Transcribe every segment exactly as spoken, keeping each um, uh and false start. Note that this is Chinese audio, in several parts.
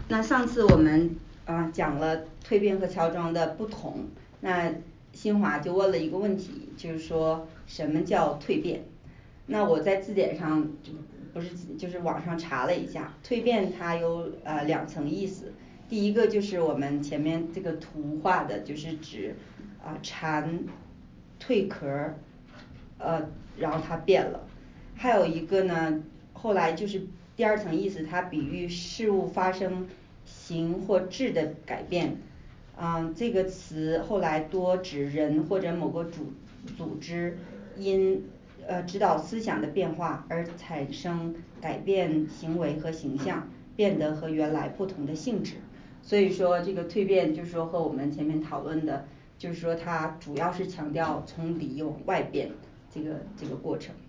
那上次我们啊、呃、讲了蜕变和乔装的不同，那新华就问了一个问题，就是说什么叫蜕变？那我在字典上就不是就是网上查了一下，蜕变它有呃两层意思。第一个就是我们前面这个图画的，就是指啊、呃、蝉蜕壳，呃然后它变了。还有一个呢，后来就是第二层意思，它比喻事物发生形或质的改变。嗯，这个词后来多指人或者某个组组织因呃指导思想的变化而产生改变行为和形象，变得和原来不同的性质。所以说这个蜕变就是说和我们前面讨论的，就是说它主要是强调从里往外变这个这个过程。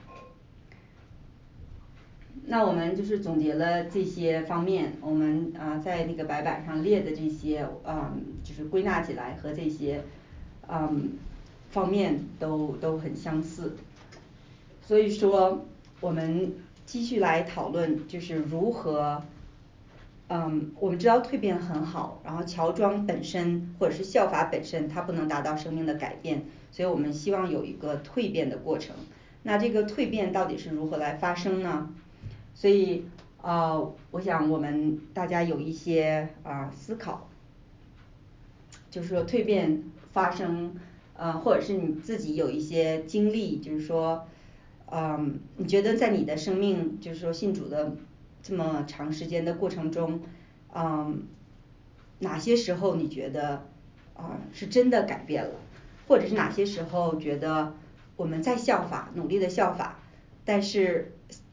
那我们就是总结了这些方面，我们啊、呃、在那个白板上列的这些啊、嗯、就是归纳起来和这些嗯方面都都很相似。所以说我们继续来讨论就是如何嗯我们知道蜕变很好，然后乔装本身或者是效法本身它不能达到生命的改变，所以我们希望有一个蜕变的过程。那这个蜕变到底是如何来发生呢？所以呃我想我们大家有一些啊、呃、思考，就是说蜕变发生呃或者是你自己有一些经历，就是说嗯你觉得在你的生命就是说信主的这么长时间的过程中，嗯哪些时候你觉得啊、呃、是真的改变了，或者是哪些时候觉得我们在效法努力的效法，但是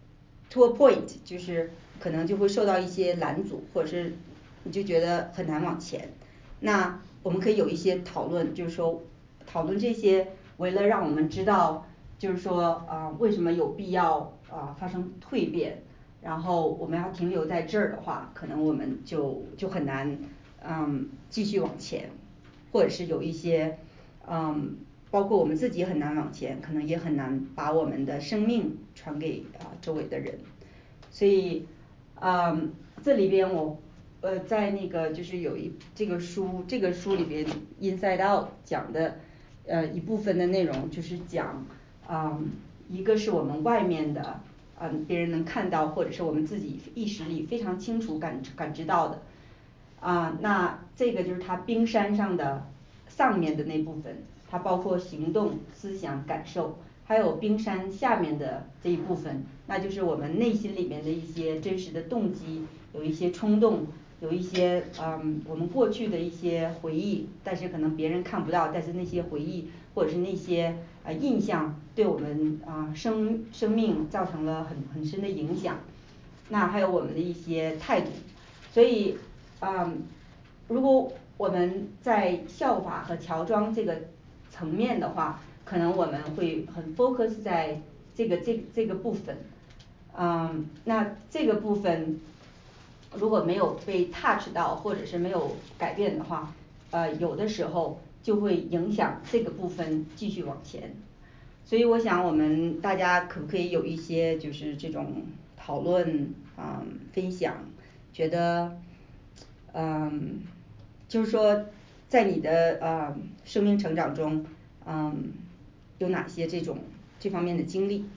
to a point 就是可能就会受到一些拦阻，或者是你就觉得很难往前。那我们可以有一些讨论，就是说讨论这些，为了让我们知道就是说啊、呃、为什么有必要啊、呃、发生蜕变，然后我们要停留在这儿的话，可能我们就就很难嗯继续往前，或者是有一些嗯包括我们自己很难往前，可能也很难把我们的生命传给啊、呃、周围的人。所以嗯这里边我呃在那个就是有一这个书这个书里边 Inside Out 讲的呃一部分的内容，就是讲嗯一个是我们外面的嗯别人能看到，或者是我们自己意识里非常清楚感感知到的啊、那这个就是它冰山上的上面的那部分，它包括行动、思想、感受，还有冰山下面的这一部分，那就是我们内心里面的一些真实的动机，有一些冲动，有一些嗯我们过去的一些回忆，但是可能别人看不到，但是那些回忆或者是那些呃印象对我们啊、呃、生生命造成了很很深的影响。那还有我们的一些态度，所以嗯如果我们在效法和乔装这个层面的话，可能我们会很 focus 在这个这这个部分，嗯那这个部分如果没有被 touch 到，或者是没有改变的话，呃有的时候就会影响这个部分继续往前。所以我想我们大家可不可以有一些就是这种讨论啊、嗯、分享，觉得嗯就是说在你的呃生命成长中嗯有哪些这种这方面的经历。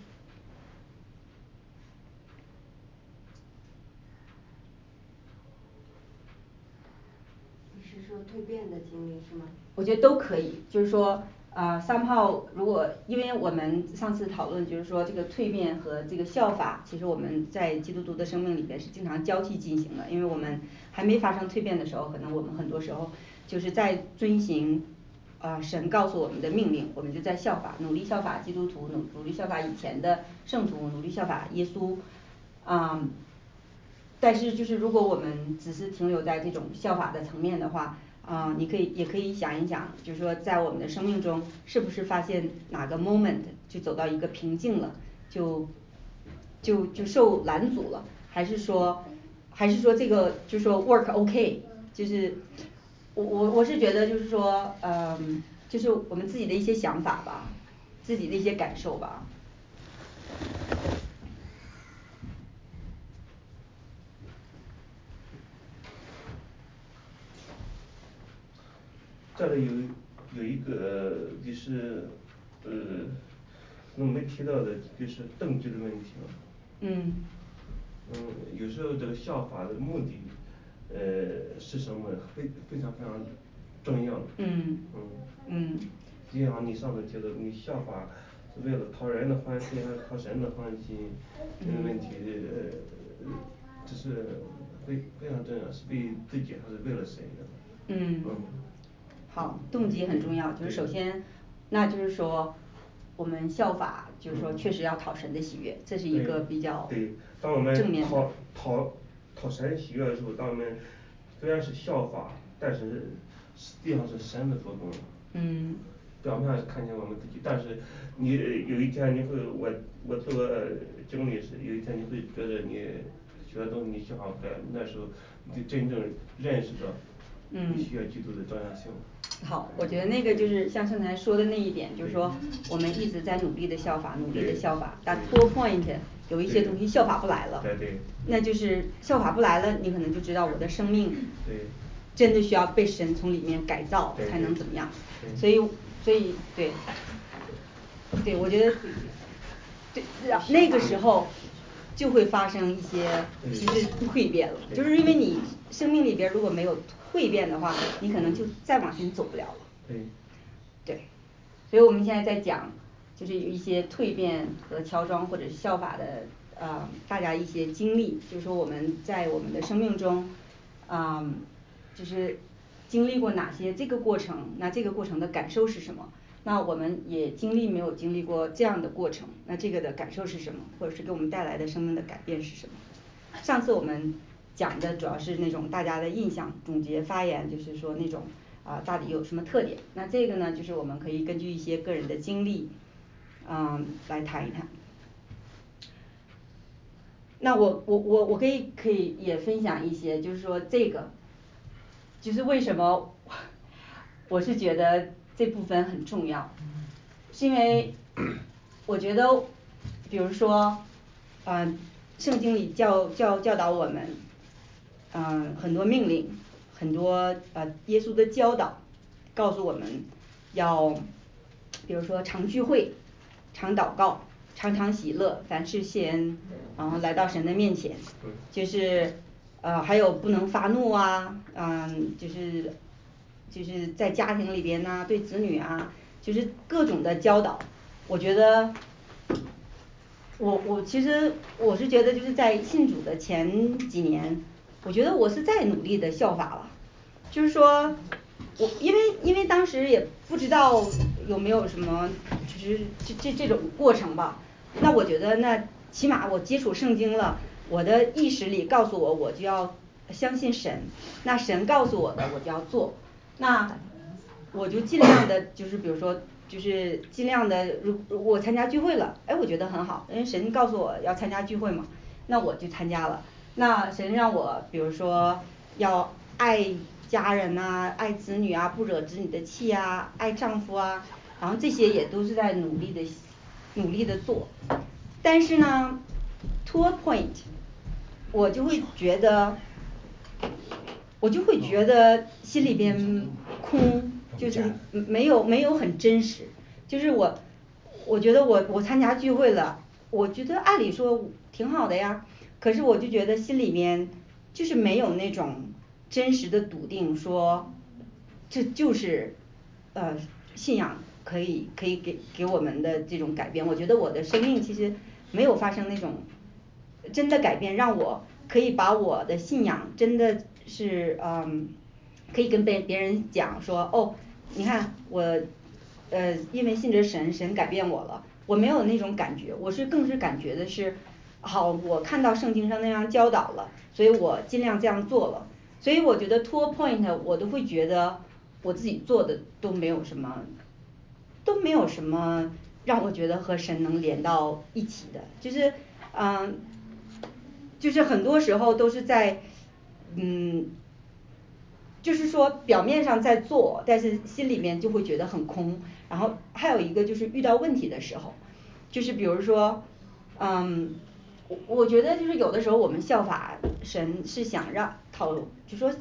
你是说蜕变的经历是吗？ 我觉得都可以，就是说呃 somehow 如果因为我们上次讨论就是说这个蜕变和这个效法，其实我们在基督徒的生命里边是经常交替进行的，因为我们还没发生蜕变的时候，可能我们很多时候就是在遵行呃神告诉我们的命令，我们就在效法，努力效法基督徒，努努力效法以前的圣徒，努力效法耶稣啊、嗯但是就是如果我们只是停留在这种效法的层面的话，啊、呃、你可以也可以想一想，就是说在我们的生命中是不是发现哪个 moment 就走到一个瓶颈了，就就就受拦阻了，还是说还是说这个就是说 work OK， 就是我我我是觉得就是说嗯就是我们自己的一些想法吧，自己的一些感受吧。 这里有有一个就是呃，我没提到的就是动机的问题嘛。 嗯。 嗯，有时候这个效法的目的，呃，是什么？非非常非常重要的。 嗯。 嗯。 嗯。 就像你上次提的，你效法是为了讨人的欢心还是讨神的欢心？这个问题呃，这是非非常重要，是为自己还是为了谁的？ 嗯。 嗯。 好，动机很重要，就是首先，那就是说我们效法就是说确实要讨神的喜悦，这是一个比较对，当我们正面的。 讨讨讨神喜悦的时候，当我们虽然是效法，但是实际上是神的做工。 嗯。 表面上看见我们自己，但是你有一天你会，我我做经理是有一天你会觉得你学的东西你消化不来，那时候你就真正认识到你需要基督的重要性。 好，我觉得那个就是像刚才说的那一点，就是说我们一直在努力的效法，努力的效法，但 to a point 有一些东西效法不来了。 对对。 那就是效法不来了，你可能就知道我的生命对真的需要被神从里面改造才能怎么样。所以所以对对，我觉得对那个时候就会发生一些就是蜕变了，就是因为你生命里边如果没有蜕变的话，你可能就再往前走不了了。 对。 对，所以我们现在在讲就是有一些蜕变和乔装或者是效法的呃大家一些经历，就是说我们在我们的生命中啊、呃、就是经历过哪些这个过程，那这个过程的感受是什么？那我们也经历没有经历过这样的过程，那这个的感受是什么？或者是给我们带来的生命的改变是什么？上次我们讲的主要是那种大家的印象总结发言，就是说那种啊到底有什么特点？那这个呢就是我们可以根据一些个人的经历嗯来谈一谈。那我我我我可以可以也分享一些，就是说这个就是为什么我是觉得这部分很重要，是因为我觉得比如说呃圣经里教教教导我们嗯很多命令，很多呃耶稣的教导，告诉我们要比如说常聚会，常祷告，常常喜乐，凡事谢恩，然后来到神的面前，就是呃还有不能发怒啊，嗯就是就是在家庭里边呐对子女啊就是各种的教导，我觉得我我其实我是觉得就是在信主的前几年，我觉得我是在努力的效法了，就是说我因为因为当时也不知道有没有什么就是这这这种过程吧，那我觉得那起码我接触圣经了，我的意识里告诉我我就要相信神，那神告诉我的我就要做，那我就尽量的就是比如说就是尽量的如我参加聚会了，诶我觉得很好，因为神告诉我要参加聚会嘛，那我就参加了，那神让我比如说要爱家人呐，爱子女啊，不惹子女的气啊，爱丈夫啊，然后这些也都是在努力的努力的做，但是呢to a point 我就会觉得我就会觉得心里边空，就是没有没有很真实，就是我我觉得我我参加聚会了，我觉得按理说挺好的呀，可是我就觉得心里面就是没有那种真实的笃定说这就是呃信仰可以可以给给我们的这种改变，我觉得我的生命其实没有发生那种真的改变，让我可以把我的信仰真的是嗯可以跟别别人讲说哦你看我呃因为信着神神改变我了，我没有那种感觉，我是更是感觉的是好我看到圣经上那样教导了，所以我尽量这样做了，所以我觉得to a point我都会觉得我自己做的都没有什么都没有什么让我觉得和神能连到一起的，就是嗯就是很多时候都是在嗯就是说表面上在做，但是心里面就会觉得很空，然后还有一个就是遇到问题的时候，就是比如说嗯我我觉得就是有的时候我们效法神是想让讨就说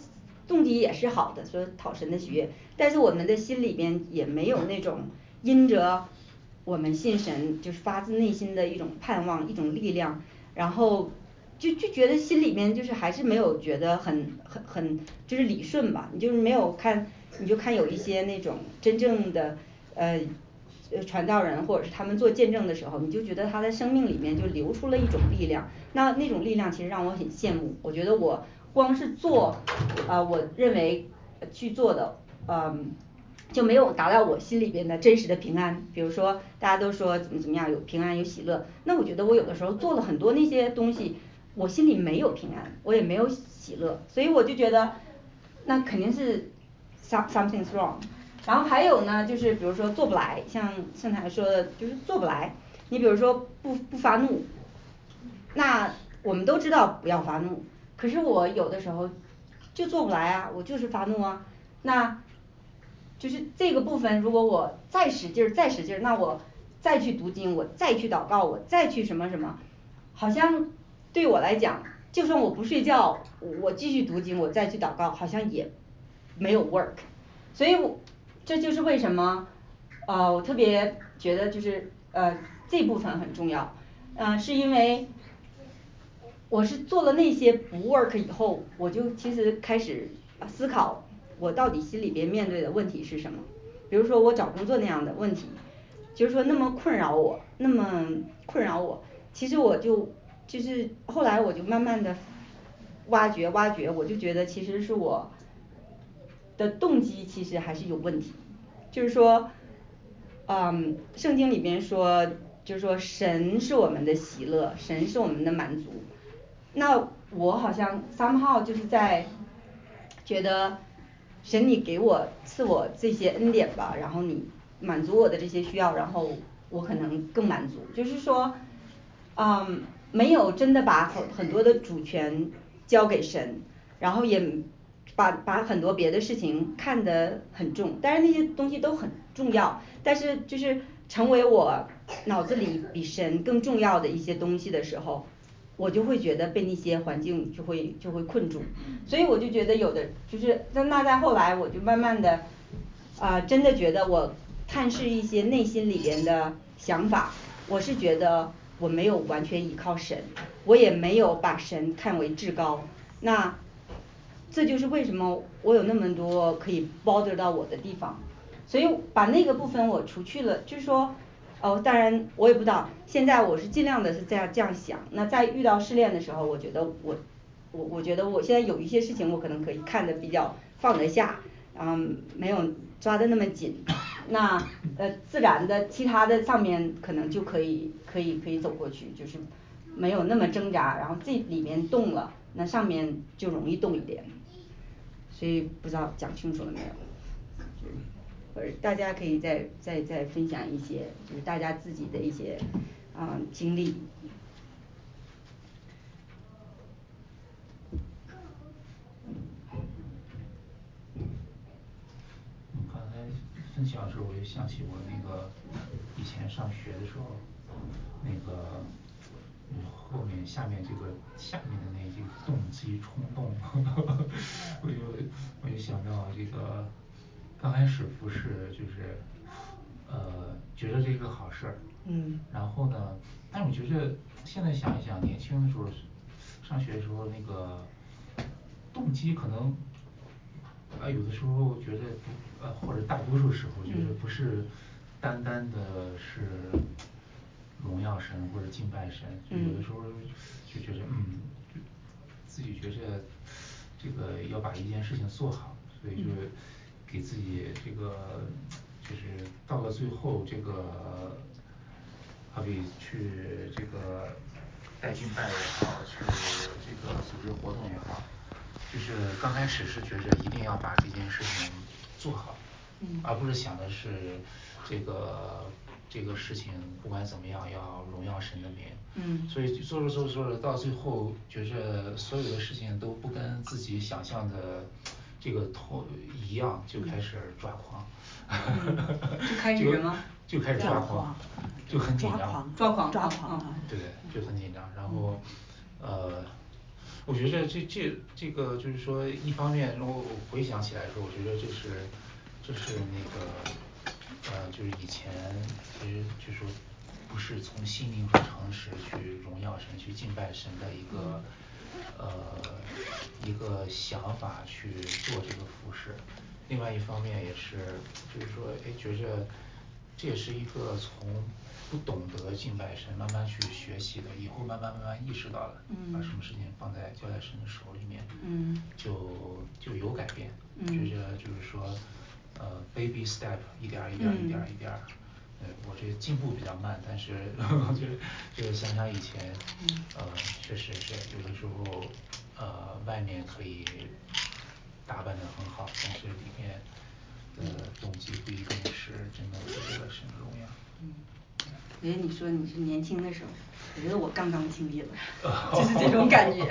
动机也是好的，说讨神的喜悦，但是我们的心里边也没有那种因着我们信神，就是发自内心的一种盼望，一种力量，然后就就觉得心里面就是还是没有觉得很很很就是理顺吧，你就是没有看，你就看有一些那种真正的呃呃传道人或者是他们做见证的时候，你就觉得他的生命里面就流出了一种力量，那那种力量其实让我很羡慕，我觉得我光是做啊、呃、我认为去做的嗯。就没有达到我心里边的真实的平安，比如说大家都说怎么怎么样有平安有喜乐，那我觉得我有的时候做了很多那些东西，我心里没有平安，我也没有喜乐，所以我就觉得那肯定是 some something's wrong。然后还有呢，就是比如说做不来，像盛台说的，就是做不来。你比如说不不发怒，那我们都知道不要发怒，可是我有的时候就做不来啊，我就是发怒啊，那。就是这个部分，如果我再使劲儿再使劲儿，那我再去读经，我再去祷告，我再去什么什么，好像对我来讲，就算我不睡觉，我继续读经，我再去祷告，好像也没有 work。所以我这就是为什么呃我特别觉得就是呃这部分很重要，嗯、呃、是因为我是做了那些不 work 以后，我就其实开始思考我到底心里边面对的问题是什么。比如说我找工作那样的问题，就是说那么困扰我，那么困扰我，其实我就就是后来我就慢慢的挖掘挖掘，我就觉得其实是我的动机其实还是有问题，就是说嗯圣经里边说就是说神是我们的喜乐，神是我们的满足，那我好像 somehow 就是在觉得神你给我赐我这些恩典吧，然后你满足我的这些需要，然后我可能更满足，就是说嗯没有真的把很很多的主权交给神，然后也把把很多别的事情看得很重，但是那些东西都很重要，但是就是成为我脑子里比神更重要的一些东西的时候，我就会觉得被那些环境就会就会困住，所以我就觉得有的就是那那在后来我就慢慢的啊、呃、真的觉得我探视一些内心里边的想法，我是觉得我没有完全依靠神，我也没有把神看为至高，那这就是为什么我有那么多可以 bother 到我的地方，所以把那个部分我除去了，就是说哦当然我也不知道，现在我是尽量的是这样这样想，那在遇到试炼的时候，我觉得我我我觉得我现在有一些事情我可能可以看得比较放得下，嗯没有抓得那么紧，那呃自然的其他的上面可能就可以可以可以走过去，就是没有那么挣扎，然后这里面动了，那上面就容易动一点，所以不知道讲清楚了没有？或者大家可以再再再分享一些就是大家自己的一些啊、经历。 你刚才分享的时候，我就想起我那个以前上学的时候，那个嗯后面下面这个下面的那句动机冲动，我就我就想到这个刚开始服侍就是呃觉得这是个好事儿， 嗯然后呢，但我觉着现在想一想，年轻的时候上学的时候那个动机可能。啊，有的时候觉得不，呃，或者大多数时候觉得不是单单的是荣耀神或者敬拜神，就有的时候就觉得嗯，就自己觉着这个要把一件事情做好，所以就是给自己这个就是到了最后这个，好比去这个带敬拜也好，去这个组织活动也好。就是刚开始是觉着一定要把这件事情做好， 嗯而不是想的是这个这个事情不管怎么样要荣耀神的名， 嗯所以做着做着做着到最后觉着所有的事情都不跟自己想象的这个同一样，就开始抓狂， 嗯就开始什么就开始抓狂，就很紧张， 抓狂抓狂对，就很紧张，然后呃我觉着这这这个就是说，一方面我回想起来说，我觉得这是这是那个呃，就是以前其实就是说不是从信命和诚实去荣耀神、去敬拜神的一个呃一个想法去做这个服饰。另外一方面也是就是说，哎，觉着这也是一个从不懂得敬拜神，慢慢去学习的，以后慢慢慢慢意识到了， 嗯把什么事情放在交在神的手里面， 嗯就就有改变， 嗯觉着就是说，呃，baby step，一点儿一点儿一点儿一点儿，对我这进步比较慢，但是我觉得就是想想以前，呃，确实是有的时候，呃，外面可以打扮得很好，但是里面的动机不一定是真的是为了神的荣耀。 嗯觉得你说你是年轻的时候，我觉得我刚刚经历了，就是这种感觉。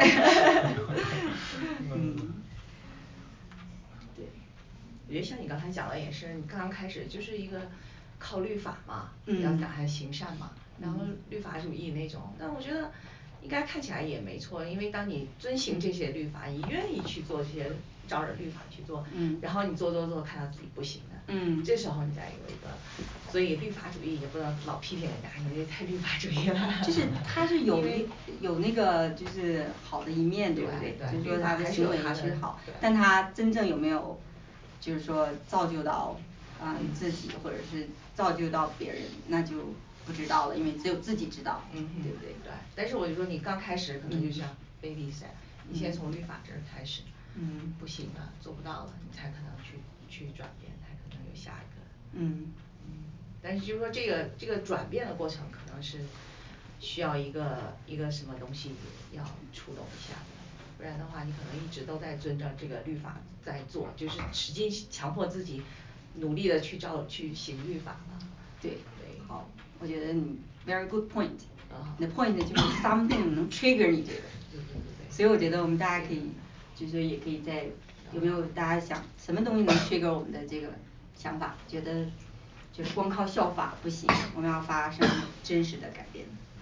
嗯， 对，我觉得像你刚才讲的也是，你刚刚开始就是一个靠律法嘛， 嗯要打算行善嘛，然后嗯律法主义那种，但我觉得应该看起来也没错，因为当你遵行这些律法，你愿意去做这些照着律法去做， 嗯然后你做做做看到自己不行的， 嗯这时候你再有一个，所以律法主义也不能老批评人家，你这太律法主义了。 就是他是有因为有那个就是好的一面，对不对对？ 对就是说他的行为是好，但他真正有没有就是说造就到啊、嗯、自己或者是造就到别人，那就不知道了，因为只有自己知道， 嗯哼对不对？ 对，但是我就说你刚开始可能就像嗯 baby step，你先从律法这儿开始， 嗯不行了，做不到了，你才可能去去转变，才可能有下一个。 嗯嗯，但是就是说这个这个转变的过程可能是需要一个一个什么东西要触动一下的，不然的话你可能一直都在遵照这个律法在做，就是使劲强迫自己努力的去照去行律法了。 对对， 好，我觉得你 very good point， 啊你的 point 就是 something 能 trigger 你这个， 对对对对所以我觉得我们大家可以就是说也可以在有没有大家想什么东西能 trigger 我们的这个想法，觉得就是光靠效法不行，我们要发生真实的改变。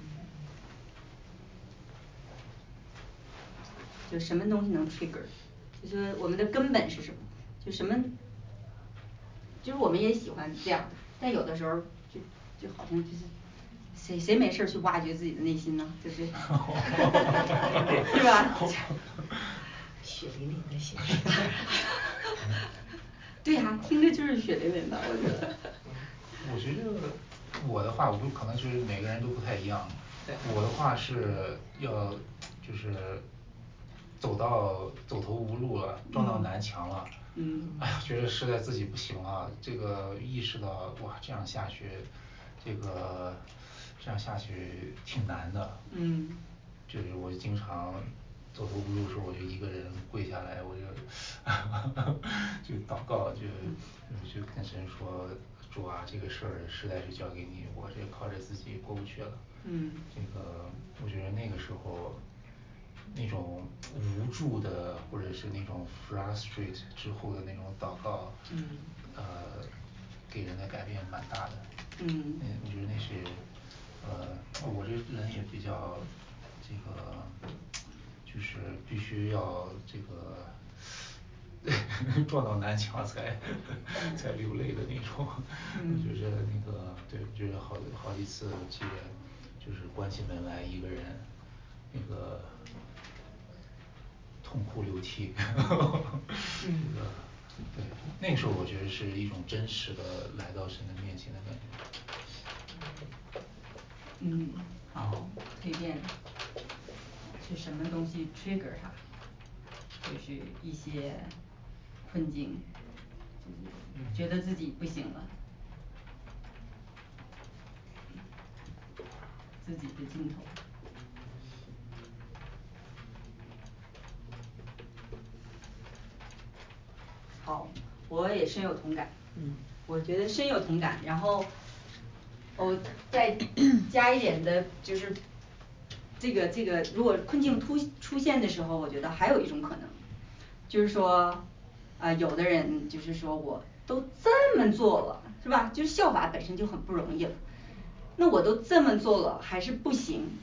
就什么东西能 trigger，就说我们的根本是什么？就什么？就是我们也喜欢这样，但有的时候就就好像就是谁谁没事儿去挖掘自己的内心呢？对不对？是吧？ 血淋淋的心。 对呀、听着就是血淋淋的，我觉得。 我觉得我的话，我不可能就是每个人都不太一样。 对我的话是要就是走到走投无路了，撞到南墙了。 嗯哎呀，觉得实在自己不行了，这个意识到哇，这样下去，这个这样下去挺难的。 嗯就是我经常走投无路的时候，我就一个人跪下来，我就就祷告，就就就跟神说，主啊，这个事儿实在是交给你，我这靠着自己过不去了。 嗯这个我觉得那个时候那种无助的，或者是那种 frustrate 之后的那种祷告， 嗯呃，给人的改变蛮大的。 嗯嗯，我觉得那是，呃，我这人也比较这个，就是必须要这个撞到南墙才才流泪的那种。我觉着那个，对，我觉得好好几次记得，就是关起门来一个人，那个痛哭流涕。这个对，那个时候我觉得是一种真实的来到神的面前的感觉。 嗯，好，蜕变是什么东西 trigger 它？就是一些困境，就是觉得自己不行了，自己的尽头。好，我也深有同感。 嗯我觉得深有同感，然后我再加一点的就是这个这个如果困境突出现的时候，我觉得还有一种可能，就是说啊、有的人就是说我都这么做了，是吧？就是效法本身就很不容易了，那我都这么做了还是不行，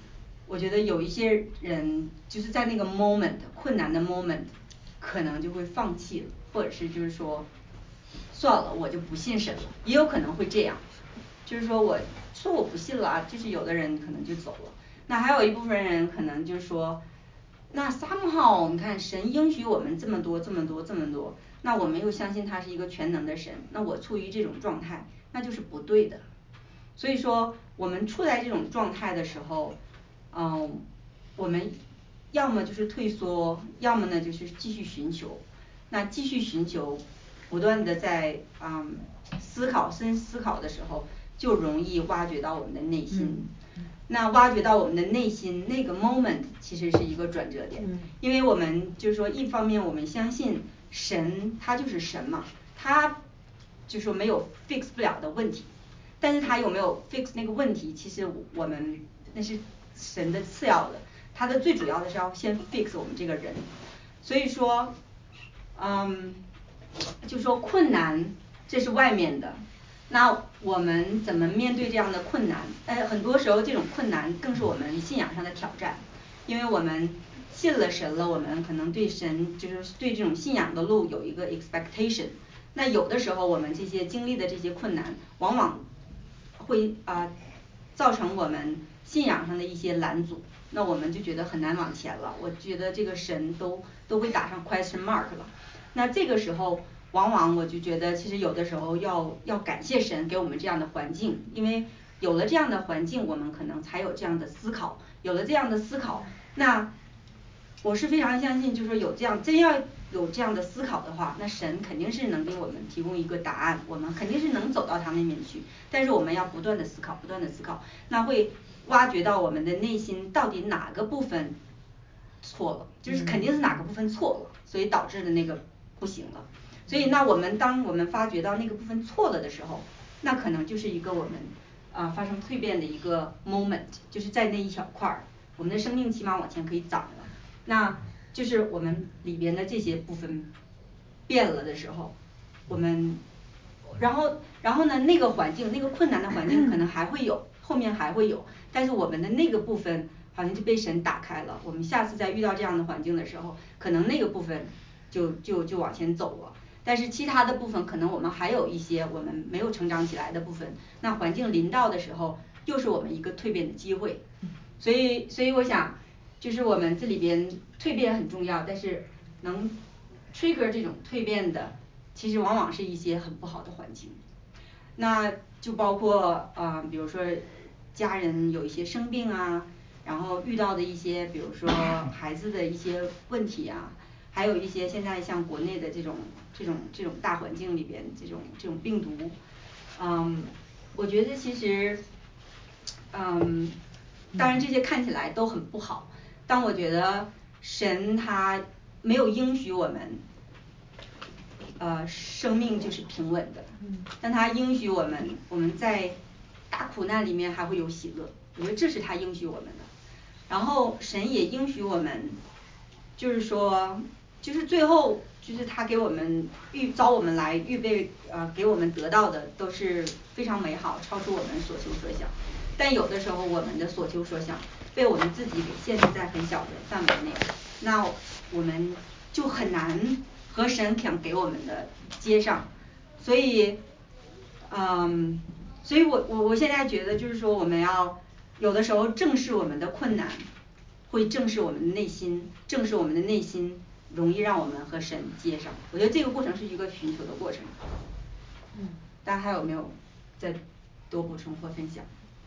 我觉得有一些人就是在那个 moment 困难的 moment， 可能就会放弃了，或者是就是说算了，我就不信神了，也有可能会这样，就是说我说我不信了啊，就是有的人可能就走了。那还有一部分人可能就是说，那 somehow 你看神应许我们这么多这么多这么多，那我们又相信他是一个全能的神，那我处于这种状态那就是不对的。所以说我们处在这种状态的时候，嗯，我们要么就是退缩，要么呢就是继续寻求。那继续寻求，不断的在嗯思考深思考的时候，就容易挖掘到我们的内心。 嗯、 那挖掘到我们的内心那个 moment 其实是一个转折点， 嗯、 因为我们就是说一方面我们相信神他就是神嘛，他就是说没有 fix 不了的问题，但是他有没有 fix 那个问题，其实我们那是神的次要的，他的最主要的是要先 fix 我们这个人。所以说嗯就说困难这是外面的，那我们怎么面对这样的困难？呃，很多时候这种困难更是我们信仰上的挑战，因为我们信了神了，我们可能对神就是对这种信仰的路有一个 expectation。那有的时候我们这些经历的这些困难，往往会啊、呃、造成我们信仰上的一些拦阻，那我们就觉得很难往前了。我觉得这个神都都会打上 question mark 了。那这个时候，往往我就觉得，其实有的时候要要感谢神给我们这样的环境，因为有了这样的环境，我们可能才有这样的思考，有了这样的思考，那我是非常相信，就是说有这样真要有这样的思考的话，那神肯定是能给我们提供一个答案，我们肯定是能走到他那边去。但是我们要不断的思考，不断的思考，那会挖掘到我们的内心到底哪个部分错了，就是肯定是哪个部分错了，所以导致的那个不行了。所以那我们当我们发觉到那个部分错了的时候，那可能就是一个我们啊、呃、发生蜕变的一个 moment， 就是在那一小块儿，我们的生命起码往前可以长了。那就是我们里边的这些部分变了的时候，我们然后然后呢那个环境那个困难的环境可能还会有，后面还会有，但是我们的那个部分好像就被神打开了，我们下次再遇到这样的环境的时候，可能那个部分就就就往前走了。但是其他的部分可能我们还有一些我们没有成长起来的部分，那环境临到的时候又是我们一个蜕变的机会。所以所以我想就是我们这里边蜕变很重要，但是能 trigger 这种蜕变的其实往往是一些很不好的环境。那就包括啊、呃、比如说家人有一些生病啊，然后遇到的一些比如说孩子的一些问题啊，还有一些现在像国内的这种这种这种大环境里边这种这种病毒，嗯，我觉得其实嗯当然这些看起来都很不好，但我觉得神他没有应许我们呃生命就是平稳的，但他应许我们我们在大苦难里面还会有喜乐，我觉得这是他应许我们的。然后神也应许我们就是说就是最后就是他给我们预招我们来预备呃给我们得到的都是非常美好，超出我们所求所想。但有的时候我们的所求所想被我们自己给限制在很小的范围内，那我们就很难和神想给我们的接上。所以嗯所以我我我现在觉得就是说我们要有的时候正视我们的困难，会正视我们的内心，正视我们的内心容易让我们和神接上。我觉得这个过程是一个寻求的过程。嗯，大家还有没有再多补充或分享？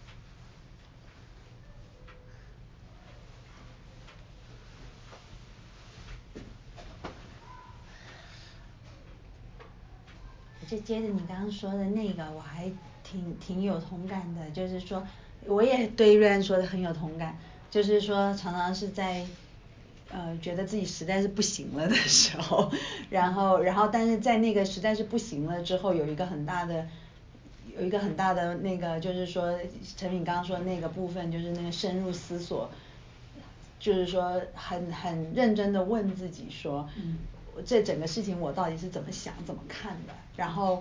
就接着你刚刚说的那个我还挺挺有同感的，就是说我也对瑞安说的很有同感，就是说常常是在呃觉得自己实在是不行了的时候，然后然后但是在那个实在是不行了之后，有一个很大的有一个很大的那个就是说陈敏刚刚说的那个部分，就是那个深入思索，就是说很很认真的问自己说，嗯，这整个事情我到底是怎么想怎么看的，然后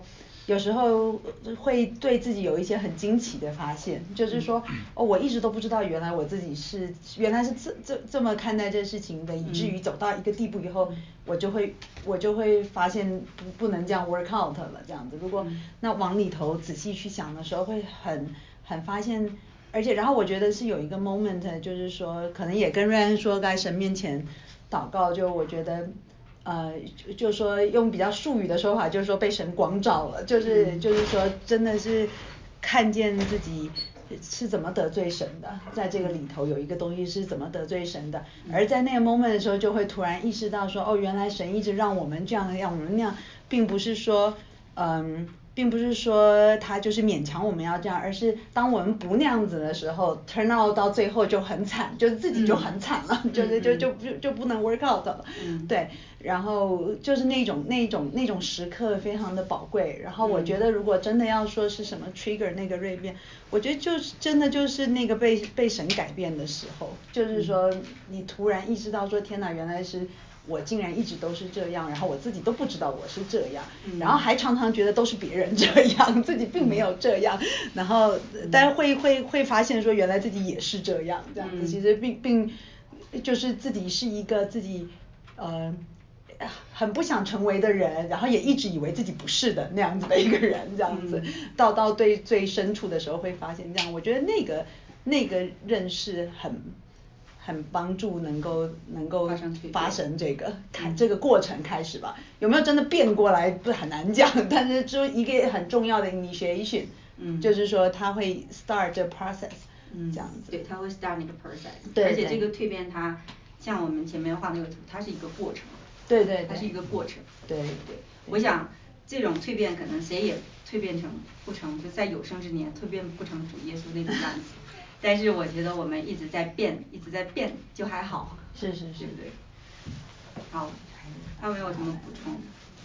有时候会对自己有一些很惊奇的发现，就是说哦，我一直都不知道原来我自己是原来是这这这么看待这事情的，以至于走到一个地步以后，我就会我就会发现不不能这样 work out 了这样子。如果那往里头仔细去想的时候，会很很发现，而且然后我觉得是有一个 moment， 就是说可能也跟瑞安说在神面前祷告，就我觉得。呃，就说用比较术语的说法，就是说被神光照了，就是就是说真的是看见自己是怎么得罪神的，在这个里头有一个东西是怎么得罪神的，而在那个 moment 的时候，就会突然意识到说，哦，原来神一直让我们这样让我们那样，并不是说，嗯。并不是说他就是勉强我们要这样，而是当我们不那样子的时候 turn out 到最后就很惨，就自己就很惨了，嗯、就是就就就就不能 work out 了，嗯、对，然后就是那种那种那种时刻非常的宝贵，然后我觉得如果真的要说是什么 trigger 那个锐变，我觉得就是真的就是那个被被神改变的时候，就是说你突然意识到说天哪，原来是。我竟然一直都是这样，然后我自己都不知道我是这样，嗯、然后还常常觉得都是别人这样，自己并没有这样，然后但是会会会发现说原来自己也是这样，这样子、嗯、其实并并就是自己是一个自己呃很不想成为的人，然后也一直以为自己不是的那样子的一个人，这样子，嗯、到到对最深处的时候会发现这样，我觉得那个那个认识很。很帮助能够能够发生这个开、嗯、这个过程开始吧，有没有真的变过来不很难讲，但是就一个很重要的 initiation，嗯，就是说它会 start the process，嗯，这样子， 对，它会 start 那个 process， 对， 而且这个蜕变它像我们前面画那个图，它是一个过程， 对对对， 它是一个过程， 对 对, 对，我想这种蜕变可能谁也蜕变成不成就在有生之年蜕变不成主耶稣那种样子。但是我觉得我们一直在变，一直在变，就还好。 是是是， 对不对？好，还有没有什么补充？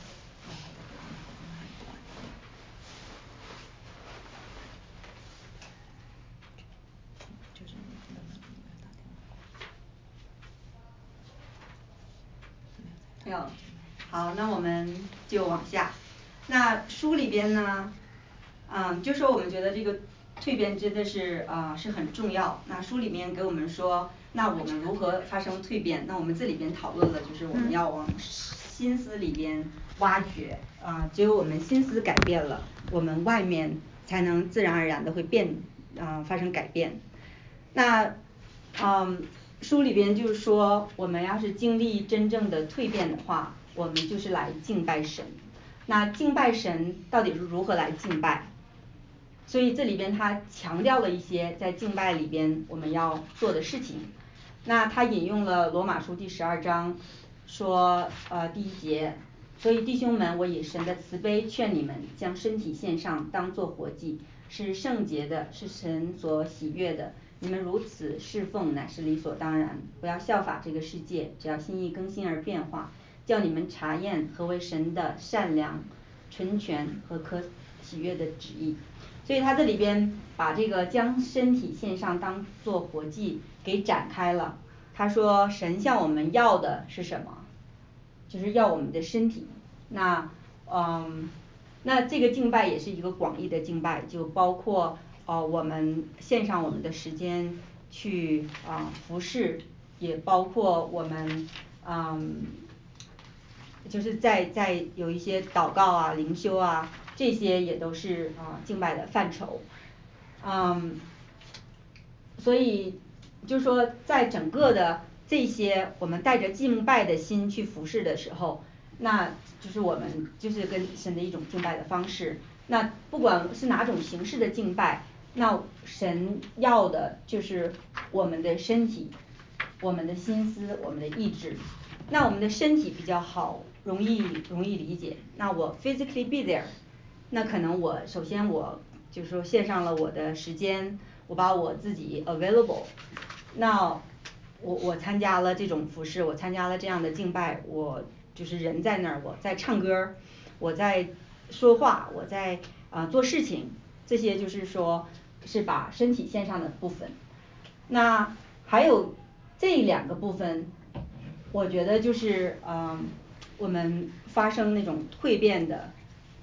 没有。好，那我们就往下。那书里边呢，嗯，就说我们觉得这个。蜕变真的是啊、呃、是很重要。那书里面给我们说，那我们如何发生蜕变？那我们这里边讨论了，就是我们要往心思里边挖掘啊、呃，只有我们心思改变了，我们外面才能自然而然的会变啊、呃、发生改变。那嗯，书里边就是说，我们要是经历真正的蜕变的话，我们就是来敬拜神。那敬拜神到底是如何来敬拜？所以这里边他强调了一些在敬拜里边我们要做的事情。那他引用了罗马书第十二章，说呃第一节，所以弟兄们，我以神的慈悲劝你们，将身体献上，当作活祭，是圣洁的，是神所喜悦的。你们如此侍奉，乃是理所当然。不要效法这个世界，只要心意更新而变化，叫你们查验何为神的善良、纯全和可喜悦的旨意。所以他这里边把这个将身体献上当做活祭给展开了。他说神向我们要的是什么？就是要我们的身体。那嗯，那这个敬拜也是一个广义的敬拜，就包括呃我们献上我们的时间去啊、呃、服侍，也包括我们嗯，就是在在有一些祷告啊、灵修啊。这些也都是啊、呃、敬拜的范畴，嗯，所以就是说在整个的这些我们带着敬拜的心去服侍的时候，那就是我们就是跟神的一种敬拜的方式。那不管是哪种形式的敬拜，那神要的就是我们的身体、我们的心思、我们的意志。那我们的身体比较好，容易容易理解。那我 physically be there。那可能我首先我就是说献上了我的时间，我把我自己 available， 那我我参加了这种服饰，我参加了这样的敬拜，我就是人在那儿，我在唱歌，我在说话，我在啊、呃、做事情，这些就是说是把身体献上的部分。那还有这两个部分，我觉得就是嗯、呃、我们发生那种蜕变的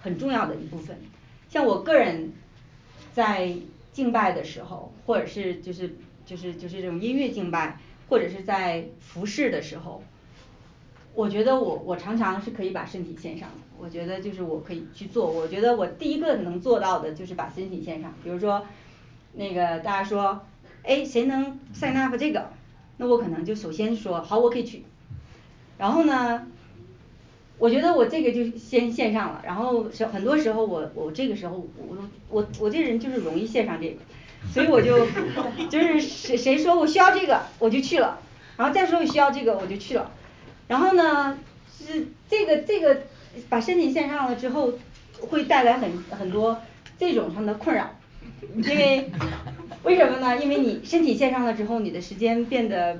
很重要的一部分。像我个人在敬拜的时候，或者是就是就是就是这种音乐敬拜，或者是在服侍的时候，我觉得我我常常是可以把身体献上的，我觉得就是我可以去做，我觉得我第一个能做到的就是把身体献上。比如说那个大家说，哎，谁能 sign up 这个，那我可能就首先说好，我可以去。然后呢，我觉得我这个就先献上了，然后是很多时候我我这个时候我我我这人就是容易献上这个，所以我就就是谁谁说我需要这个我就去了，然后再说我需要这个我就去了。然后呢，是这个这个把身体献上了之后，会带来很很多这种上的困扰，因为为什么呢？因为你身体献上了之后，你的时间变得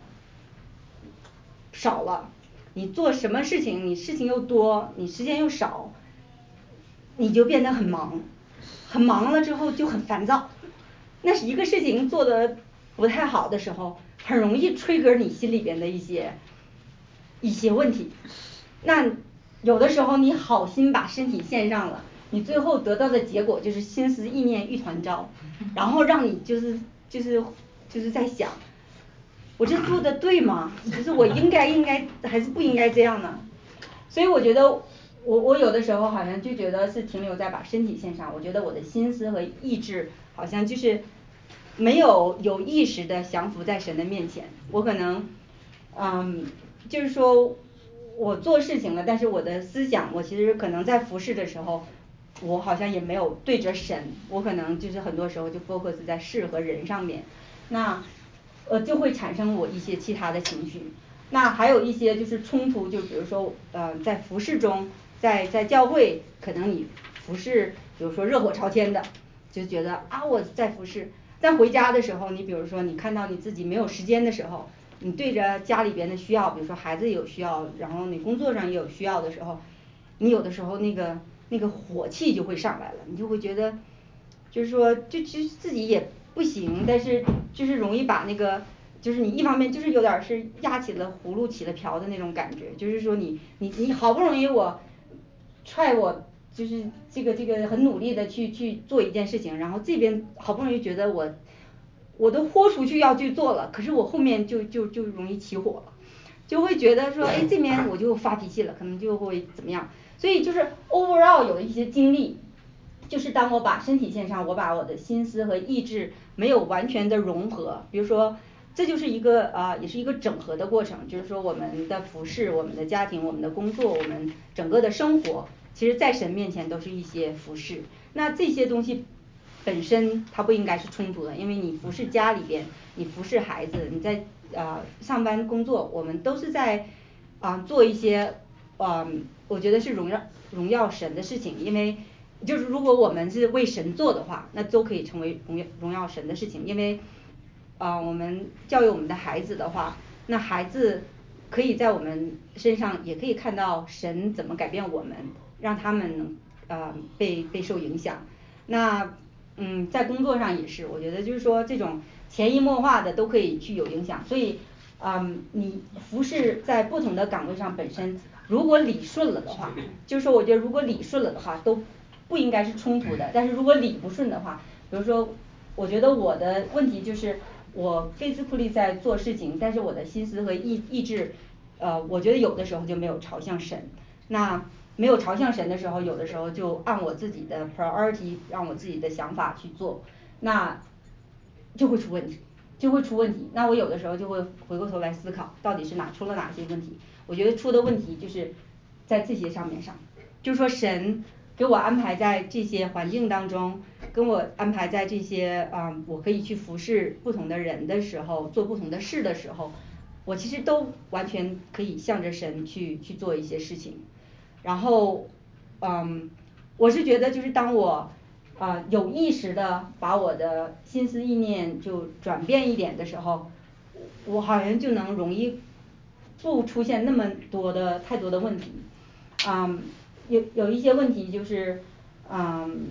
少了，你做什么事情你事情又多，你时间又少，你就变得很忙，很忙了之后就很烦躁。那是一个事情做得不太好的时候，很容易trigger你心里边的一些一些问题。那有的时候你好心把身体献上了，你最后得到的结果就是心思意念一团糟，然后让你就是就是就是在想，我这做的对吗？就是我应该应该还是不应该这样呢？所以我觉得我我有的时候好像就觉得是停留在把身体献上，我觉得我的心思和意志好像就是没有有意识的降服在神的面前。我可能嗯就是说我做事情了，但是我的思想我其实可能在服侍的时候，我好像也没有对着神，我可能就是很多时候就 focus 在事和人上面，那呃就会产生我一些其他的情绪。那还有一些就是冲突，就比如说呃在服侍中，在在教会可能你服侍比如说热火朝天的，就觉得啊我在服侍，但回家的时候，你比如说你看到你自己没有时间的时候，你对着家里边的需要，比如说孩子有需要，然后你工作上也有需要的时候，你有的时候那个那个火气就会上来了，你就会觉得就是说就其实自己也不行，但是就是容易把那个就是你一方面就是有点是压起了葫芦起了瓢的那种感觉，就是说你你你好不容易我踹我就是这个这个很努力的去去做一件事情，然后这边好不容易觉得我我都豁出去要去做了，可是我后面就就就容易起火了，就会觉得说哎这边我就发脾气了，可能就会怎么样。所以就是 overall 有一些经历，就是当我把身体献上，我把我的心思和意志没有完全的融合，比如说这就是一个啊也是一个整合的过程，就是说我们的服饰，我们的家庭，我们的工作，我们整个的生活，其实在神面前都是一些服饰。那这些东西本身它不应该是冲突的，因为你服侍家里边，你服侍孩子，你在呃上班工作，我们都是在啊、呃、做一些啊、呃、我觉得是荣耀荣耀神的事情，因为就是如果我们是为神做的话，那都可以成为荣耀荣耀神的事情。因为啊、呃、我们教育我们的孩子的话，那孩子可以在我们身上也可以看到神怎么改变我们，让他们能呃被被受影响。那嗯在工作上也是，我觉得就是说这种潜移默化的都可以去有影响，所以嗯你服侍在不同的岗位上本身如果理顺了的话，就是说我觉得如果理顺了的话都不应该是冲突的，但是如果理不顺的话，比如说我觉得我的问题就是我physically在做事情，但是我的心思和意意志呃我觉得有的时候就没有朝向神，那没有朝向神的时候，有的时候就按我自己的 priority 让我自己的想法去做，那就会出问题就会出问题。那我有的时候就会回过头来思考到底是哪出了哪些问题，我觉得出的问题就是在这些上面上，就是说神给我安排在这些环境当中，跟我安排在这些啊、呃、我可以去服侍不同的人的时候，做不同的事的时候，我其实都完全可以向着神去去做一些事情。然后嗯我是觉得就是当我啊、呃、有意识的把我的心思意念就转变一点的时候，我好像就能容易不出现那么多的太多的问题。嗯有有一些问题就是嗯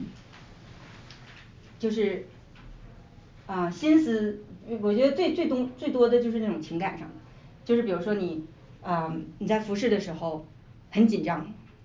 就是啊、呃、心思我觉得最最多最多的就是那种情感上的，就是比如说你啊、呃、你在服侍的时候很紧张，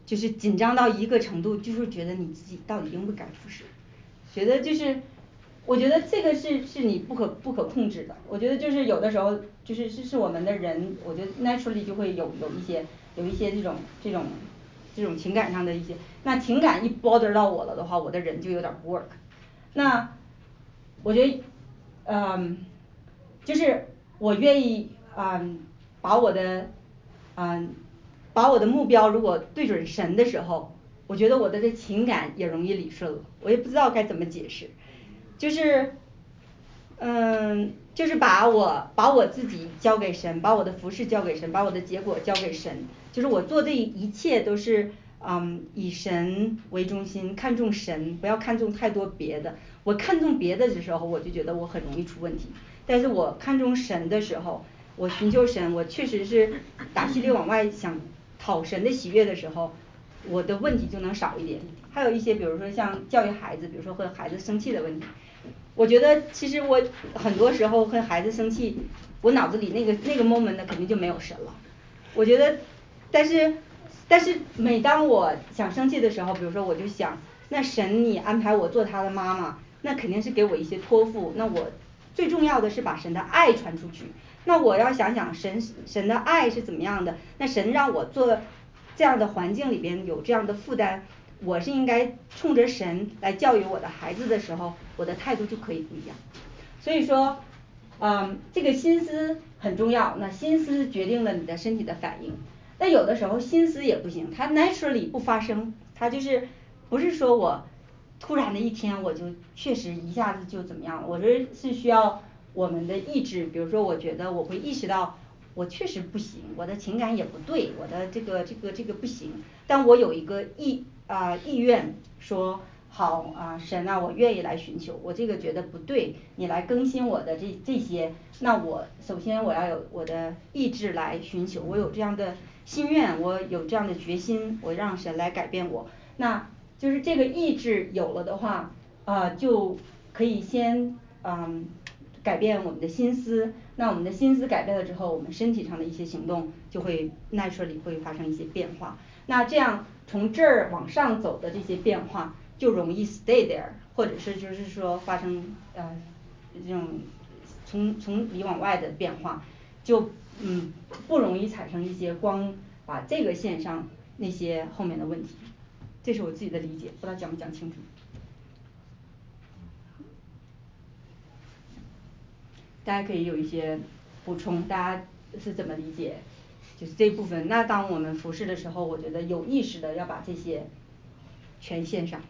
就是紧张到一个程度，就是觉得你自己到底应不该服侍，觉得就是我觉得这个是是你不可不可控制的，我觉得就是有的时候就是是是我们的人，我觉得 naturally 就会有有一些有一些这种这种这种情感上的一些，那情感一 bother 到我了的话，我的人就有点不 work。那我觉得嗯就是我愿意嗯把我的嗯把我的目标如果对准神的时候，我觉得我的这情感也容易理顺了，我也不知道该怎么解释，就是嗯就是把我把我自己交给神，把我的服饰交给神，把我的结果交给神，就是我做这一切都是嗯以神为中心，看重神，不要看重太多别的，我看重别的的时候，我就觉得我很容易出问题，但是我看重神的时候，我寻求神，我确实是打心里往外想讨神的喜悦的时候，我的问题就能少一点。还有一些比如说像教育孩子，比如说和孩子生气的问题，我觉得其实我很多时候和孩子生气，我脑子里那个那个 moment 肯定就没有神了，我觉得但是但是每当我想生气的时候，比如说我就想那神你安排我做他的妈妈，那肯定是给我一些托付，那我最重要的是把神的爱传出去，那我要想想神神的爱是怎么样的，那神让我做这样的环境里边有这样的负担，我是应该冲着神来教育我的孩子的时候，我的态度就可以不一样。所以说嗯这个心思很重要，那心思决定了你的身体的反应，但有的时候心思也不行，它 naturally 不发生，它就是不是说我突然的一天我就确实一下子就怎么样了，我觉得是需要我们的意志，比如说我觉得我会意识到我确实不行，我的情感也不对，我的这个这个这个不行，但我有一个意啊、呃、意愿说好啊神啊我愿意来寻求，我这个觉得不对，你来更新我的这这些，那我首先我要有我的意志来寻求，我有这样的心愿，我有这样的决心，我让神来改变我，那就是这个意志有了的话啊就可以先嗯改变我们的心思，那我们的心思改变了之后，我们身体上的一些行动就会 naturally 会发生一些变化，那这样从这儿往上走的这些变化就容易 stay there， 或者是就是说发生呃这种从从里往外的变化，就嗯不容易产生一些光把这个线上那些后面的问题，这是我自己的理解，不知道讲没讲清楚。大家可以有一些补充，大家是怎么理解就是这部分，那当我们服侍的时候，我觉得有意识的要把这些全线上。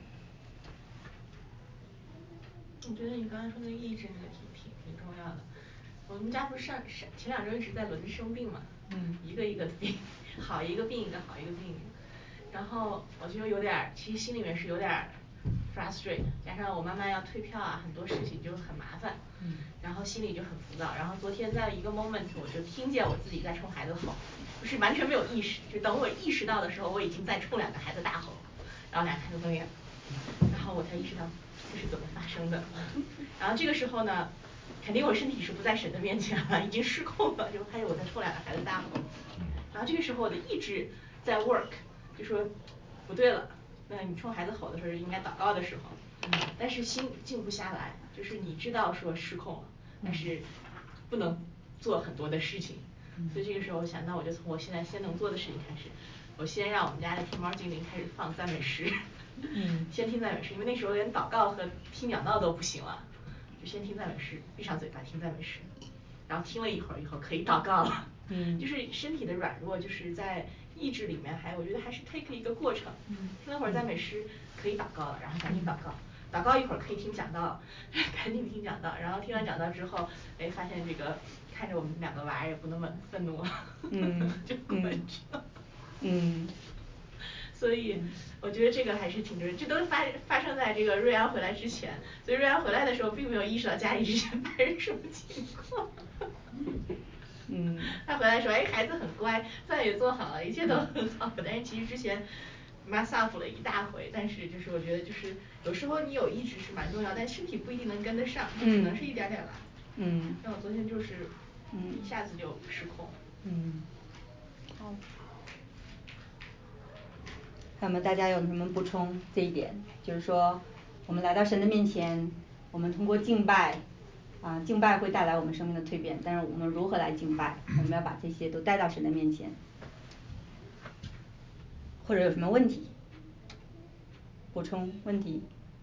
我觉得你刚才说那个意志那个挺挺挺重要的，我们家不是上上前两周一直在轮着生病嘛， 嗯一个一个的病，好一个病一个好一个病一个，然后我就有点儿其实心里面是有点儿 frustrate， 加上我妈妈要退票啊，很多事情就很麻烦，然后心里就很浮躁，然后昨天在一个 moment 我就听见我自己在冲孩子吼，不是完全没有意识，就等我意识到的时候，我已经在冲两个孩子大吼，然后两个孩子瞪眼，然后我才意识到这是怎么发生的，然后这个时候呢肯定我身体是不在神的面前了，已经失控了，就发现我在冲两个孩子大吼，然后这个时候我的意志在 work， 就说不对了，那你冲孩子吼的时候应该祷告的时候，但是心静不下来，就是你知道说失控了，但是不能做很多的事情，所以这个时候我想那我就从我现在先能做的事情开始，我先让我们家的天猫精灵开始放赞美诗， 嗯先听赞美诗，因为那时候连祷告和听讲道都不行了，就先听赞美诗，闭上嘴巴听赞美诗，然后听了一会儿以后可以祷告了， 嗯就是身体的软弱就是在意志里面还我觉得还是 take 一个过程，听了会儿赞美诗可以祷告了，然后赶紧祷告，祷告一会儿可以听讲道，赶紧听讲道，然后听完讲道之后，哎发现这个看着我们两个娃儿也不那么愤怒了， 嗯就过去了。 嗯所以我觉得这个还是挺重要，这都发发生在这个瑞安回来之前，所以瑞安回来的时候并没有意识到家里之前发生什么情况。 嗯他回来说哎孩子很乖，饭也做好了，一切都很好，但是其实之前妈 suffer 了一大回，但是就是我觉得就是有时候你有意志是蛮重要，但身体不一定能跟得上，只能是一点点来。 嗯像我昨天就是嗯一下子就失控。 嗯好那么大家有什么补充这一点？就是说我们来到神的面前，我们通过敬拜啊，敬拜会带来我们生命的蜕变，但是我们如何来敬拜？我们要把这些都带到神的面前，或者有什么问题？补充问题？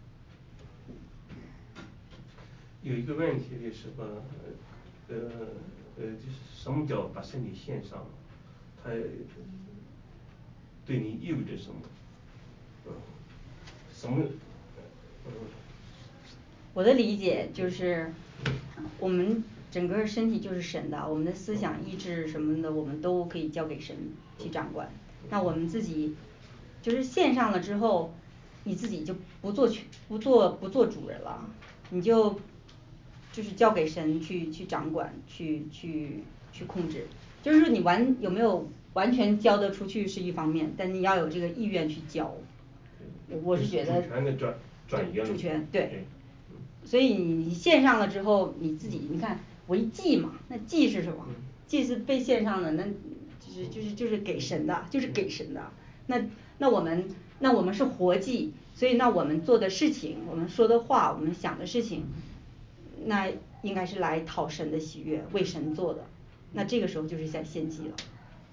有一个问题就是说，呃呃，就是什么叫把身体献上？它对你意味着什么？呃，什么？呃， 我的理解就是我们整个身体就是神的，我们的思想意志什么的我们都可以交给神去掌管，那我们自己就是献上了之后，你自己就不做去不做不做主人了，你就就是交给神去去掌管，去去去控制，就是你完有没有完全交得出去是一方面，但你要有这个意愿去交。我是觉得主权的转转移了主权对对， 所以你献上了之后，你自己你看为祭嘛，那祭是什么？祭是被献上的，那就是就是就是给神的，就是给神的。那那我们那我们是活祭，所以那我们做的事情，我们说的话，我们想的事情，那应该是来讨神的喜悦，为神做的。那这个时候就是在献祭了。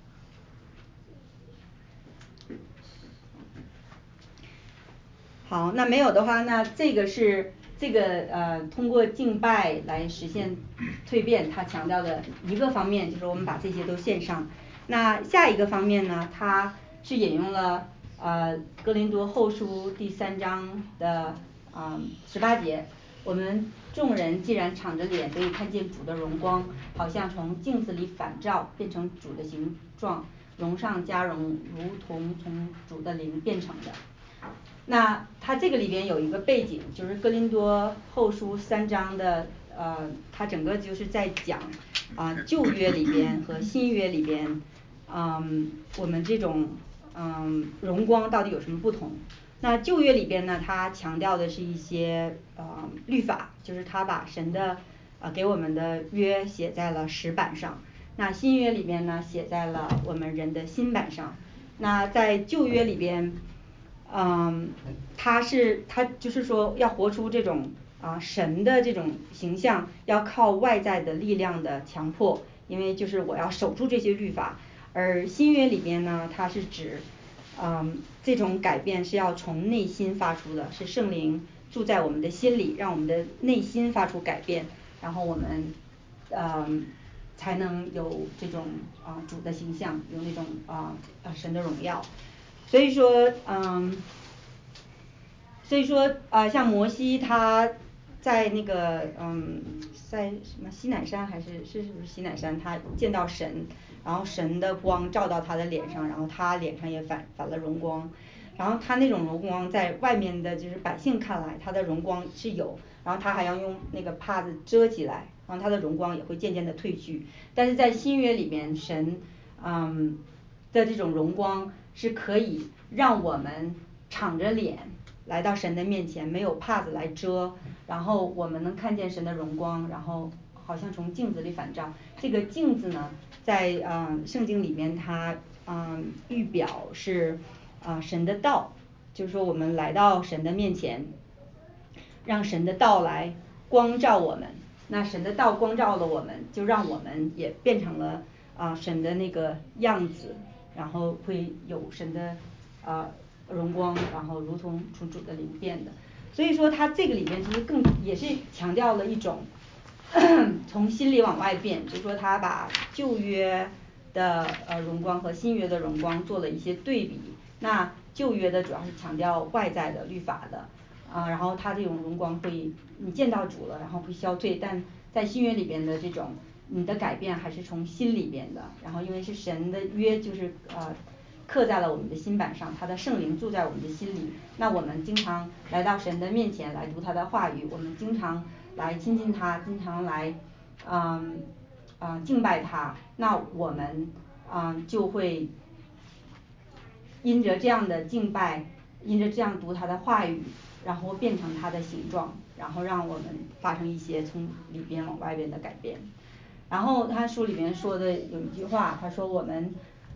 好，那没有的话，那这个是这个呃通过敬拜来实现蜕变，他强调的一个方面就是我们把这些都献上。那下一个方面呢，他是引用了呃哥林多后书第三章的啊十八节，我们众人既然敞着脸可以看见主的荣光，好像从镜子里反照，变成主的形状，荣上加荣，如同从主的灵变成的。那它这个里边有一个背景，就是哥林多后书三章的呃，它整个就是在讲啊、呃、旧约里边和新约里边，嗯，我们这种嗯荣光到底有什么不同？那旧约里边呢，它强调的是一些呃律法，就是它把神的呃给我们的约写在了石板上。那新约里边呢，写在了我们人的心板上。那在旧约里边。嗯，他是他就是说要活出这种啊神的这种形象，要靠外在的力量的强迫，因为就是我要守住这些律法。而新约里边呢，它是指嗯这种改变是要从内心发出的，是圣灵住在我们的心里，让我们的内心发出改变，然后我们嗯才能有这种啊主的形象，有那种啊啊神的荣耀。所以说嗯，所以说啊、呃、像摩西他在那个嗯在什么西乃山还是是是不是西乃山，他见到神，然后神的光照到他的脸上，然后他脸上也反反了荣光，然后他那种荣光在外面的就是百姓看来他的荣光是有，然后他还要用那个帕子遮起来，然后他的荣光也会渐渐的褪去。但是在新约里面神嗯的这种荣光是可以让我们敞着脸来到神的面前，没有帕子来遮，然后我们能看见神的荣光，然后好像从镜子里反照。这个镜子呢，在呃圣经里面它嗯预表是啊、呃、神的道，就是说我们来到神的面前，让神的道来光照我们，那神的道光照了我们，就让我们也变成了啊、呃、神的那个样子，然后会有神的啊、呃、荣光，然后如同从主的灵变的。所以说它这个里面其实更也是强调了一种从心里往外变，就是说他把旧约的呃荣光和新约的荣光做了一些对比。那旧约的主要是强调外在的律法的啊，然后它这种荣光会你见到主了，然后会消退，但在新约里边的这种你的改变还是从心里边的，然后因为是神的约，就是呃刻在了我们的心板上，他的圣灵住在我们的心里。那我们经常来到神的面前来读他的话语，我们经常来亲近他，经常来嗯啊、呃、敬拜他，那我们啊、呃、就会因着这样的敬拜，因着这样读他的话语，然后变成他的形状，然后让我们发生一些从里边往外边的改变。然后他书里面说的有一句话，他说我们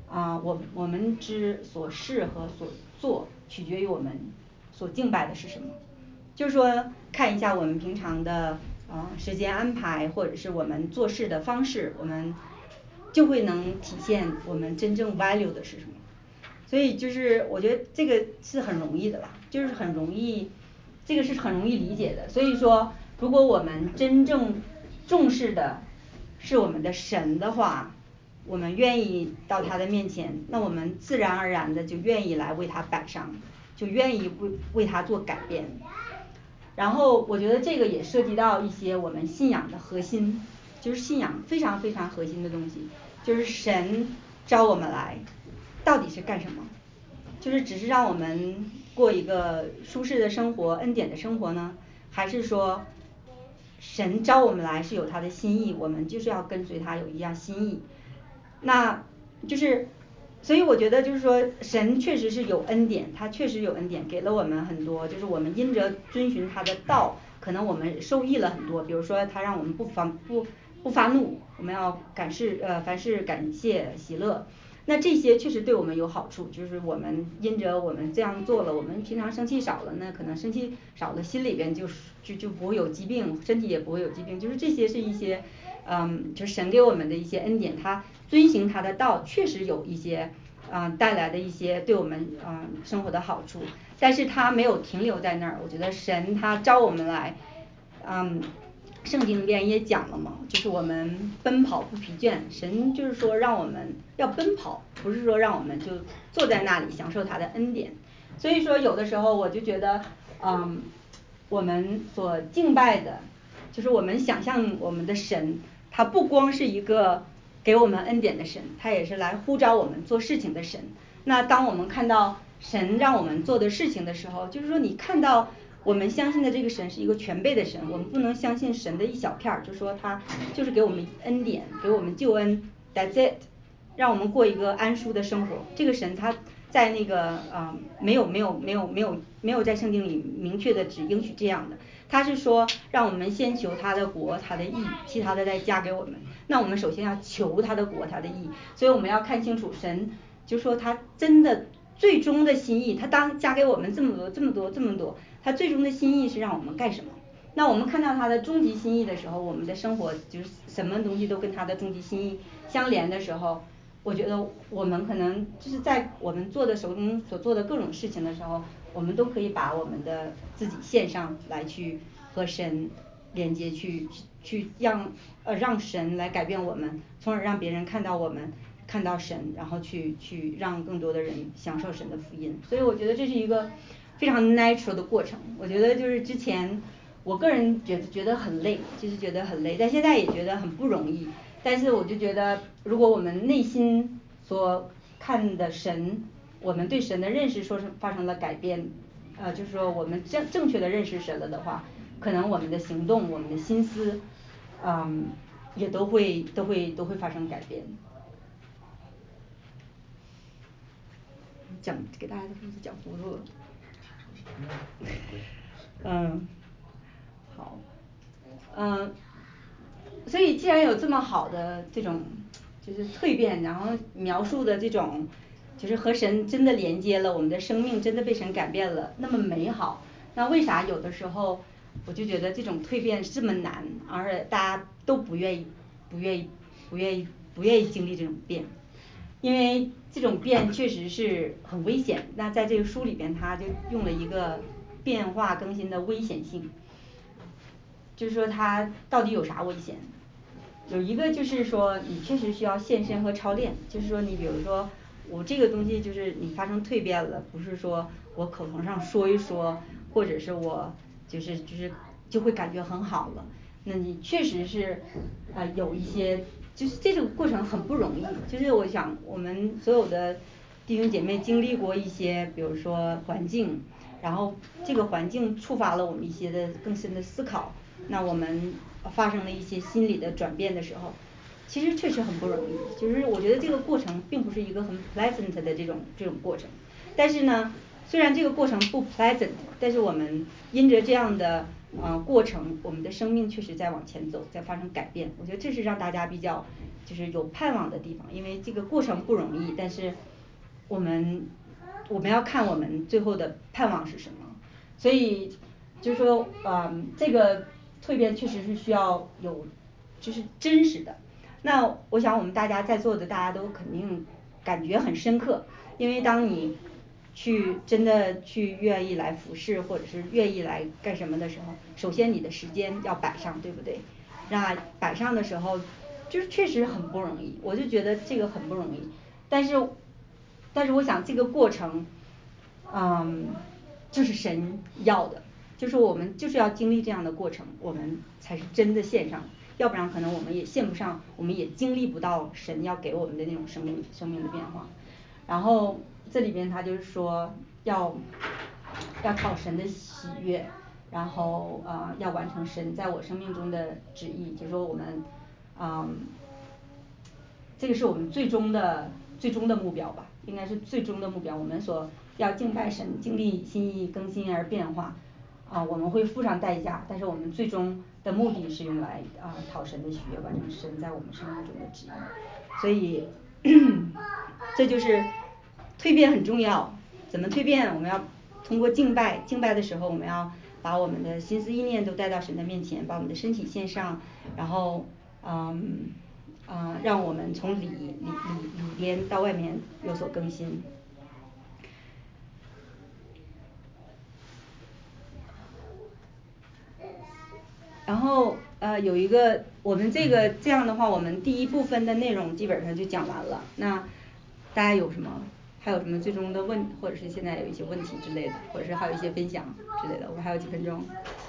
啊我我们之所事和所做取决于我们所敬拜的是什么。就是说看一下我们平常的啊时间安排，或者是我们做事的方式，我们就会能体现我们真正 value 的是什么。所以就是我觉得这个是很容易的吧，就是很容易，这个是很容易理解的。所以说如果我们真正重视的是我们的神的话，我们愿意到他的面前，那我们自然而然的就愿意来为他摆上，就愿意为为他做改变。然后我觉得这个也涉及到一些我们信仰的核心，就是信仰非常非常核心的东西，就是神召我们来到底是干什么？就是只是让我们过一个舒适的生活，恩典的生活呢，还是说神召我们来是有他的心意，我们就是要跟随他有一样心意。那就是所以我觉得就是说神确实是有恩典，他确实有恩典给了我们很多，就是我们因着遵循他的道，可能我们受益了很多。比如说他让我们不发不不发怒，我们要感事呃凡事感谢喜乐，那这些确实对我们有好处，就是我们因着我们这样做了，我们平常生气少了，那可能生气少了，心里边就是就就不会有疾病，身体也不会有疾病，就是这些是一些嗯就是神给我们的一些恩典，他遵行他的道确实有一些啊、呃、带来的一些对我们啊、呃、生活的好处，但是他没有停留在那儿。我觉得神他召我们来嗯圣经里边也讲了嘛，就是我们奔跑不疲倦，神就是说让我们要奔跑，不是说让我们就坐在那里享受他的恩典。所以说有的时候我就觉得嗯我们所敬拜的，就是我们想象我们的神，他不光是一个给我们恩典的神，他也是来呼召我们做事情的神。那当我们看到神让我们做的事情的时候，就是说你看到我们相信的这个神是一个全备的神，我们不能相信神的一小片儿，就说他就是给我们恩典，给我们救恩 that's it， 让我们过一个安舒的生活。这个神他在那个啊、呃、没有没有没有没有没有在圣经里明确的只应许这样的，他是说让我们先求他的国他的义，其他的再加给我们。那我们首先要求他的国他的义，所以我们要看清楚神就说他真的最终的心意，他当加给我们这么多这么多这么多，他最终的心意是让我们干什么。那我们看到他的终极心意的时候，我们的生活就是什么东西都跟他的终极心意相连的时候，我觉得我们可能就是在我们做的手中所做的各种事情的时候，我们都可以把我们的自己献上来，去和神连接，去去让呃让神来改变我们，从而让别人看到我们，看到神，然后去去让更多的人享受神的福音。所以我觉得这是一个非常 natural 的过程。我觉得就是之前我个人觉得觉得很累，就是觉得很累，但现在也觉得很不容易。但是我就觉得如果我们内心所看的神，我们对神的认识说是发生了改变，呃就是说我们正正确的认识神了的话，可能我们的行动我们的心思嗯也都会都会都会发生改变。讲给大家都是讲糊涂了。嗯，好，嗯，所以既然有这么好的这种就是蜕变，然后描述的这种就是和神真的连接了，我们的生命真的被神改变了，那么美好，那为啥有的时候我就觉得这种蜕变这么难，而且大家都不愿意不愿意不愿意不愿意经历这种变。因为这种变确实是很危险，那在这个书里边他就用了一个变化更新的危险性，就是说它到底有啥危险。有一个就是说你确实需要献身和操练，就是说你比如说我这个东西就是你发生蜕变了，不是说我口头上说一说，或者是我就是就是就会感觉很好了，那你确实是呃有一些就是这种过程很不容易。就是我想我们所有的弟兄姐妹经历过一些比如说环境，然后这个环境触发了我们一些的更深的思考，那我们发生了一些心理的转变的时候，其实确实很不容易。就是我觉得这个过程并不是一个很 pleasant 的这种这种过程，但是呢虽然这个过程不 pleasant， 但是我们因着这样的呃过程，我们的生命确实在往前走，在发生改变。我觉得这是让大家比较就是有盼望的地方，因为这个过程不容易，但是我们我们要看我们最后的盼望是什么。所以就是说呃这个蜕变确实是需要有就是真实的。那我想我们大家在座的大家都肯定感觉很深刻，因为当你去真的去愿意来服侍，或者是愿意来干什么的时候，首先你的时间要摆上，对不对？那摆上的时候就是确实很不容易，我就觉得这个很不容易。但是但是我想这个过程嗯就是神要的，就是我们就是要经历这样的过程，我们才是真的献上，要不然可能我们也献不上，我们也经历不到神要给我们的那种生命生命的变化。然后这里边他就是说要要讨神的喜悦，然后呃要完成神在我生命中的旨意，就是说我们嗯这个是我们最终的最终的目标吧，应该是最终的目标。我们所要敬拜神，经历心意更新而变化啊，我们会付上代价，但是我们最终的目的是用来啊讨神的喜悦，完成神在我们生命中的旨意。所以这就是蜕变很重要，怎么蜕变？我们要通过敬拜，敬拜的时候我们要把我们的心思意念都带到神的面前，把我们的身体献上，然后嗯啊、呃、让我们从里里里里边到外面有所更新。然后呃有一个我们这个这样的话，我们第一部分的内容基本上就讲完了。那大家有什么还有什么最终的问，或者是现在有一些问题之类的，或者是还有一些分享之类的，我们还有几分钟。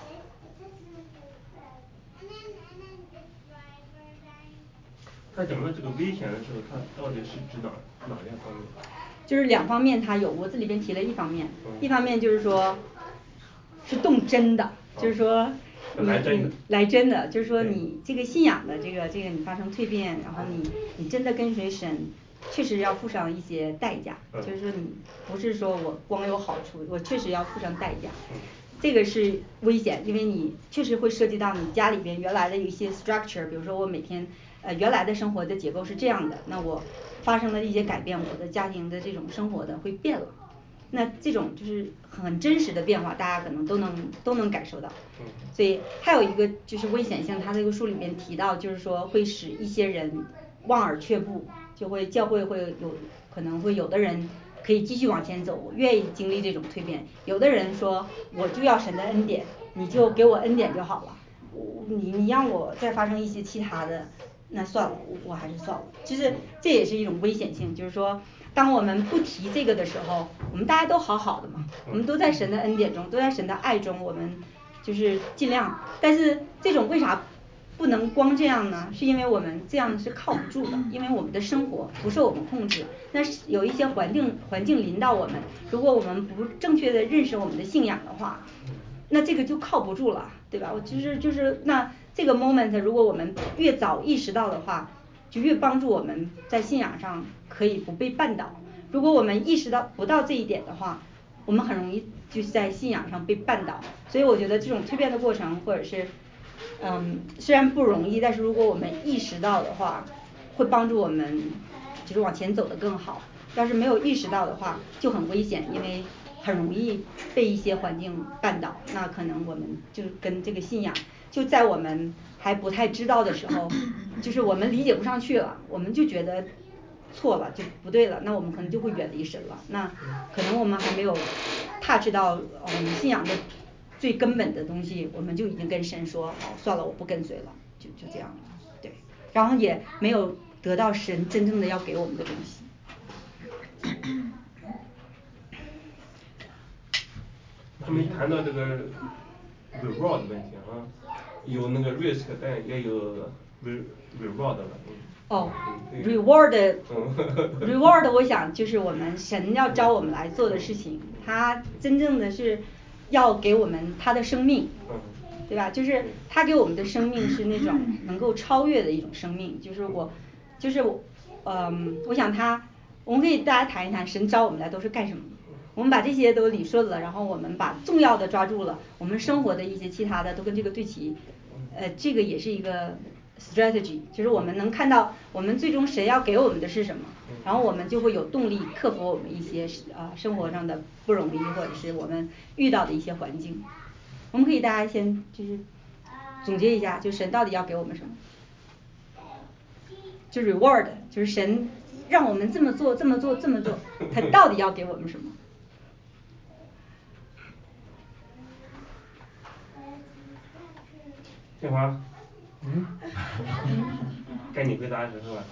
他讲到这个危险的时候，他到底是指哪哪两方面？ 就是两方面，他有我这里边提了一方面， 嗯、 一方面就是说是动真的， 嗯、 就是说你来真的， 来真的，就是说你这个信仰的这个这个你发生蜕变，然后你你真的跟随神，确实要付上一些代价， 嗯、 就是说你不是说我光有好处，我确实要付上代价。 嗯这个是危险，因为你确实会涉及到你家里边原来的一些 structure， 比如说我每天呃原来的生活的结构是这样的，那我发生了一些改变，我的家庭的这种生活的会变了，那这种就是很真实的变化，大家可能都能都能感受到。所以还有一个就是危险性，他这个书里面提到，就是说会使一些人望而却步，就会教会会有可能会有的人可以继续往前走，我愿意经历这种蜕变。有的人说我就要神的恩典，你就给我恩典就好了，你你让我再发生一些其他的，那算了，我我还是算了。其实这也是一种危险性，就是说当我们不提这个的时候，我们大家都好好的嘛，我们都在神的恩典中，都在神的爱中，我们就是尽量。但是这种为啥不能光这样呢？是因为我们这样是靠不住的，因为我们的生活不受我们控制，那有一些环境环境临到我们，如果我们不正确的认识我们的信仰的话，那这个就靠不住了，对吧？我就是就是那这个 moment 如果我们越早意识到的话，就越帮助我们在信仰上可以不被绊倒。如果我们意识到不到这一点的话，我们很容易就在信仰上被绊倒。所以我觉得这种蜕变的过程，或者是嗯虽然不容易，但是如果我们意识到的话，会帮助我们就是往前走得更好。要是没有意识到的话就很危险，因为很容易被一些环境绊倒，那可能我们就跟这个信仰就在我们还不太知道的时候，就是我们理解不上去了，我们就觉得错了就不对了，那我们可能就会远离神了。那可能我们还没有touch到我们信仰的最根本的东西，我们就已经跟神说好算了，我不跟随了，就就这样了。对，然后也没有得到神真正的要给我们的东西。 他没谈到这个 reward 的问题啊，有那个 risk， 但也有 reward 了。 哦、oh, ，reward，reward， reward 我想就是我们神要招我们来做的事情，他真正的是要给我们他的生命，对吧？就是他给我们的生命是那种能够超越的一种生命，就是我，就是我，嗯，我想他，我们可以大家谈一谈神招我们来都是干什么？ 我们把这些都理顺了，然后我们把重要的抓住了，我们生活的一些其他的都跟这个对齐，呃，这个也是一个 strategy， 就是我们能看到我们最终神要给我们的是什么，然后我们就会有动力克服我们一些啊、呃、生活上的不容易，或者是我们遇到的一些环境。我们可以大家先就是总结一下，就神到底要给我们什么？就 reward， 就是神让我们这么做这么做这么做，他到底要给我们什么？ 清华， 嗯， 该你回答是是吧？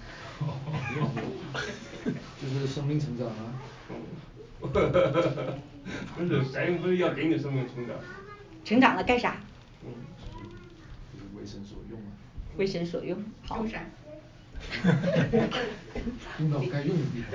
就是生命成长啊。 不是，神不是要给你生命成长。 成长了干啥？ 嗯， 就是为神所用啊。 为神所用，好。 用啥？ 用到该用的地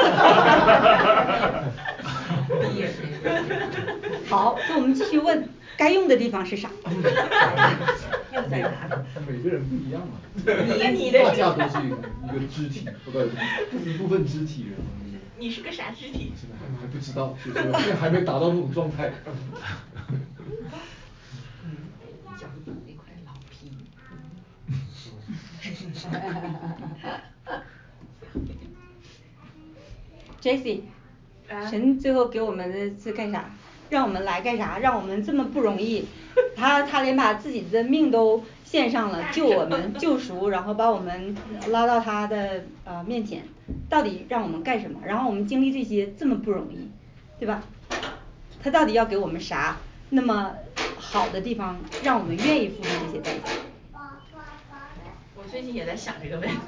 方。好，那我们继续问，该用的地方是啥？ 用在哪里？ 每个人不一样嘛。 你你的大家都是一个一个肢体，不不一部分肢体人。 你是个啥肢体？ 现在还还不知道，就是现在还没达到那种状态。 脚底那块老皮。 Jessie，神最后给我们的是干啥？让我们来干啥？让我们这么不容易，他他连把自己的命都献上了，救我们救赎，然后把我们拉到他的呃面前，到底让我们干什么？然后我们经历这些这么不容易，对吧？他到底要给我们啥那么好的地方，让我们愿意付出这些代价？ 我最近也在想这个问题。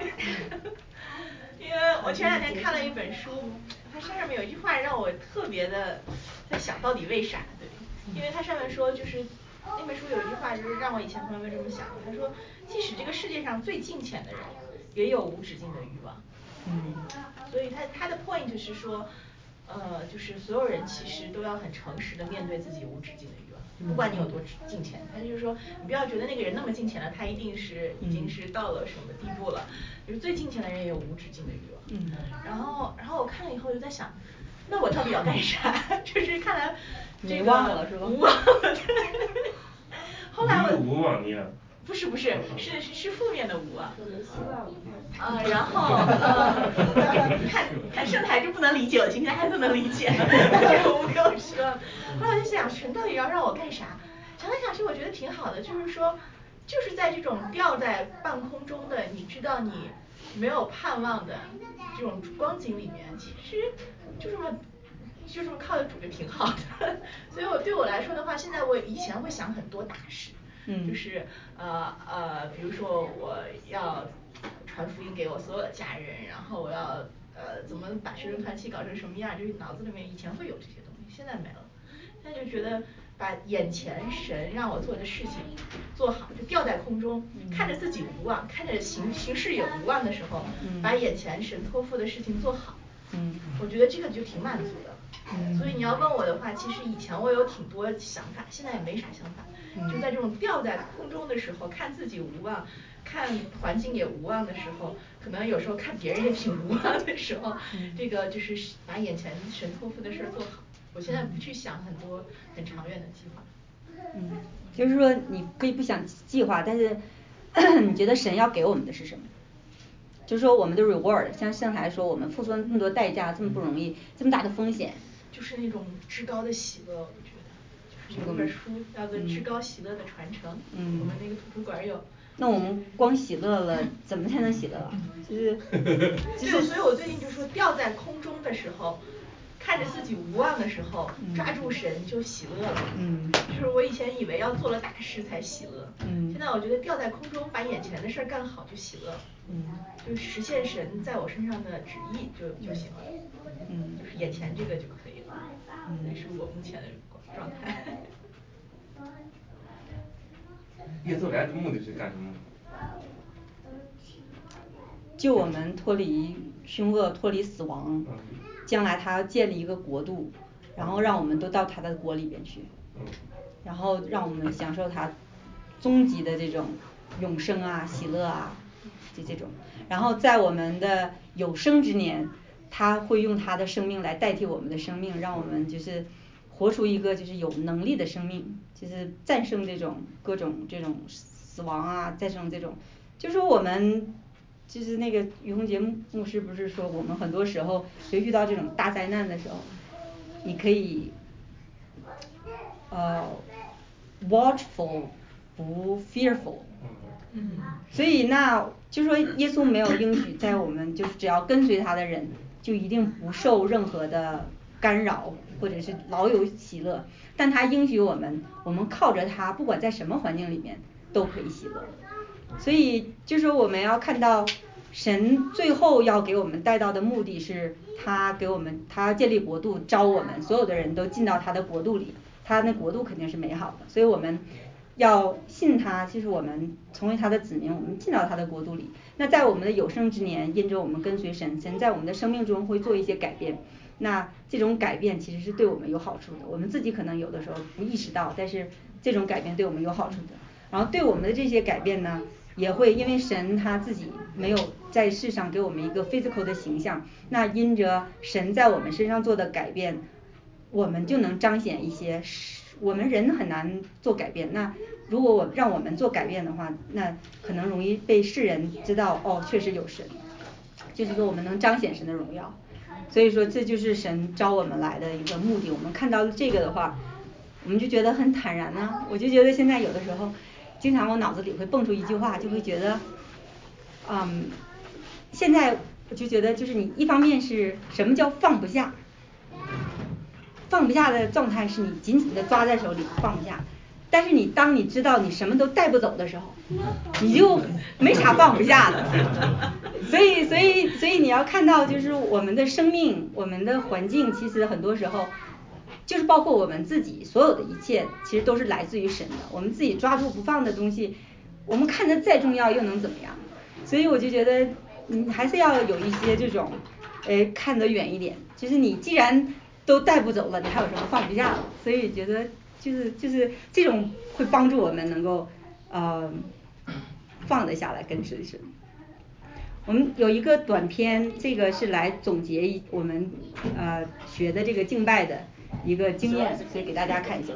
因为我前两天看了一本书，它上面有一句话让我特别的在想到底为啥，对，因为它上面说就是那本书有一句话就是让我以前从来没这么想的，他说即使这个世界上最金钱的人也有无止境的欲望， 嗯， 所以他他的 point 是说呃就是所有人其实都要很诚实的面对自己无止境的欲望，不管你有多金钱，他就是说你不要觉得那个人那么金钱了，他一定是已经是到了什么地步了，就是最金钱的人也有无止境的欲望。 嗯， 然后然后我看了以后就在想，那我到底要干啥？就是看来这个无望了是吧？ 无望了，对。后来我无望你啊。 不是不是，是是是负面的无望。呃，然后呃，看看盛台就不能理解，我今天还不能理解，我没有希望。后来我就想，神到底要让我干啥？想来想去，我觉得挺好的，就是说，就是在这种吊在半空中的，你知道你没有盼望的这种光景里面，其实就这么就这么靠得住就挺好的。所以我对我来说的话，现在我以前会想很多大事。 嗯， 就是呃呃，比如说我要传福音给我所有的家人，然后我要呃怎么把学生团契搞成什么样，就是脑子里面以前会有这些东西，现在没了。现在就觉得把眼前神让我做的事情做好，就吊在空中，看着自己无望，看着形形势也无望的时候，把眼前神托付的事情做好。 嗯， 我觉得这个就挺满足的。嗯，所以你要问我的话，其实以前我有挺多想法，现在也没啥想法。嗯，就在这种吊在空中的时候，看自己无望，看环境也无望的时候，可能有时候看别人也挺无望的时候，嗯，这个就是把眼前神托付的事儿做好。我现在不去想很多很长远的计划。 嗯，就是说你可以不想计划，但是你觉得神要给我们的是什么？就是说我们的 reward， 像上台说我们付出了那么多代价，这么不容易，这么大的风险， 就是那种至高的喜乐，我觉得。就是有本书叫做《至高喜乐的传承》，嗯，我们那个图书馆有。 那我们光喜乐了，怎么才能喜乐啊？就是就是，所以我最近就说吊在空中的时候，看着自己无望的时候，抓住神就喜乐了。 嗯， 就是我以前以为要做了大事才喜乐， 嗯， 现在我觉得吊在空中把眼前的事儿干好就喜乐， 嗯， 就实现神在我身上的旨意就就行了， 嗯， 就是眼前这个就可以了，嗯，这是我目前的状态。 耶稣来的目的是干什么？ 救我们脱离凶恶，脱离死亡。将来他要建立一个国度，然后让我们都到他的国里边去，然后让我们享受他终极的这种永生啊、喜乐啊，就这种。然后在我们的有生之年， 他会用他的生命来代替我们的生命，让我们就是活出一个就是有能力的生命，就是战胜这种各种这种死亡啊，战胜这种，就是说我们就是那个于洪杰牧师不是说我们很多时候就遇到这种大灾难的时候，你可以呃 watchful 不 fearful， 所以那就说耶稣没有应许在我们就是只要跟随他的人就一定不受任何的干扰或者是老有喜乐，但他应许我们我们靠着他不管在什么环境里面都可以喜乐，所以就是我们要看到神最后要给我们带到的目的是他给我们他建立国度，招我们所有的人都进到他的国度里，他那国度肯定是美好的，所以我们要信他，就是我们成为他的子民，我们进到他的国度里。那在我们的有生之年，因着我们跟随神，神在我们的生命中会做一些改变，那这种改变其实是对我们有好处的，我们自己可能有的时候不意识到，但是这种改变对我们有好处的。然后对我们的这些改变呢，也会因为神他自己没有在世上给我们一个 physical 的形象，那因着神在我们身上做的改变，我们就能彰显一些，我们人很难做改变，那如果我让我们做改变的话，那可能容易被世人知道哦确实有神，就是说我们能彰显神的荣耀，所以说这就是神招我们来的一个目的。我们看到这个的话，我们就觉得很坦然啊，我就觉得现在有的时候经常我脑子里会蹦出一句话，就会觉得嗯现在我就觉得就是你一方面是什么叫放不下，放不下的状态是你紧紧的抓在手里放不下，但是你当你知道你什么都带不走的时候，你就没啥放不下的。所以所以所以你要看到就是我们的生命，我们的环境，其实很多时候就是包括我们自己所有的一切其实都是来自于神的，我们自己抓住不放的东西，我们看着再重要又能怎么样。所以我就觉得你还是要有一些这种呃看得远一点，就是你既然都带不走了，你还有什么放不下的？所以觉得就是就是这种会帮助我们能够呃放得下来跟随神。我们有一个短片，这个是来总结我们呃学的这个敬拜的一个经验，所以给大家看一下。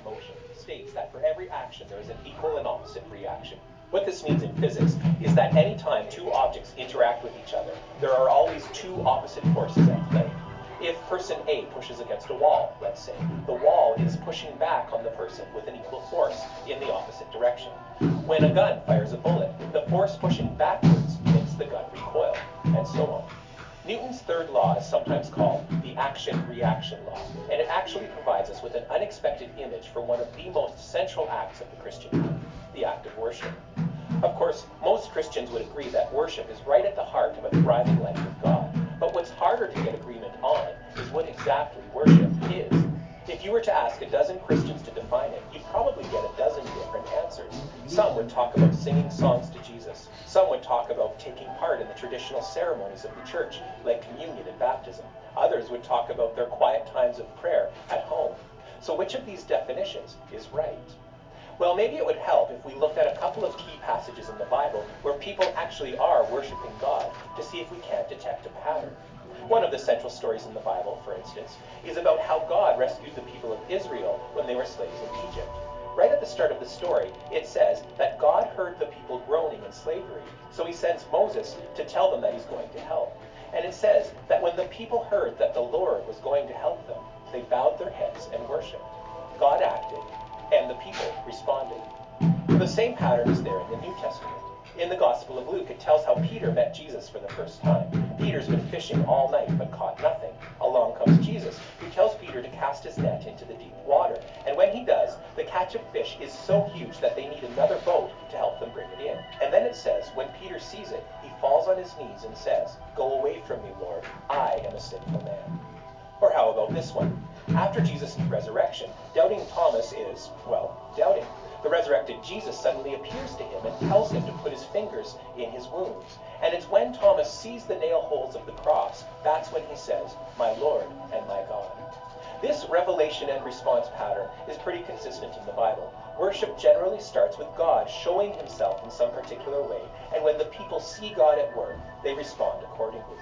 What this means in physics is that any time two objects interact with each other, there are always two opposite forces at play. If person A pushes against a wall, let's say, the wall is pushing back on the person with an equal force in the opposite direction. When a gun fires a bullet, the force pushing backwards makes the gun recoil, and so on. Newton's third law is sometimes called the action-reaction law, and it actually provides us with an unexpected image for one of the most central acts of the Christian faith, the act of worship. Of course, most Christians would agree that worship is right at the heart of a thriving life with God, but what's harder to get agreement on is what exactly worship is. If you were to ask a dozen Christians to define it, you'd probably get a dozen different answers. Some would talk about singing songs to Jesus. Some would talk about taking part in the traditional ceremonies of the church, like communion and baptism. Others would talk about their quiet times of prayer at home. So which of these definitions is right? Well, maybe it would help if we looked at a couple of key passages in the Bible where people actually are worshiping God to see if we can't detect a pattern. One of the central stories in the Bible, for instance, is about how God rescued the people of Israel when they were slaves in Egypt. Right at the start of the story, it says that God heard the people groaning in slavery, so he sends Moses to tell them that he's going to help. And it says that when the people heard that the Lord was going to help them, they bowed their heads and worshipped. God acted, and the people responded. The same pattern is there in the New Testament. In the Gospel of Luke, it tells how Peter met Jesus for the first time. Peter's been fishing all night but caught nothing. Along comes Jesus, who tells Peter to cast his net into the deep water. And when he does, the catch of fish is so huge that they need another boat to help them bring it in. And then it says, when Peter sees it, he falls on his knees and says, "Go away from me, Lord. I am a sinful man." Or how about this one? After Jesus' resurrection, doubting Thomas is, well, doubting. The resurrected Jesus suddenly appears to him and tells him to put his fingers in his wounds. And it's when Thomas sees the nail holes of the cross, that's when he says, "My Lord and my God." This revelation and response pattern is pretty consistent in the Bible. Worship generally starts with God showing himself in some particular way, and when the people see God at work, they respond accordingly.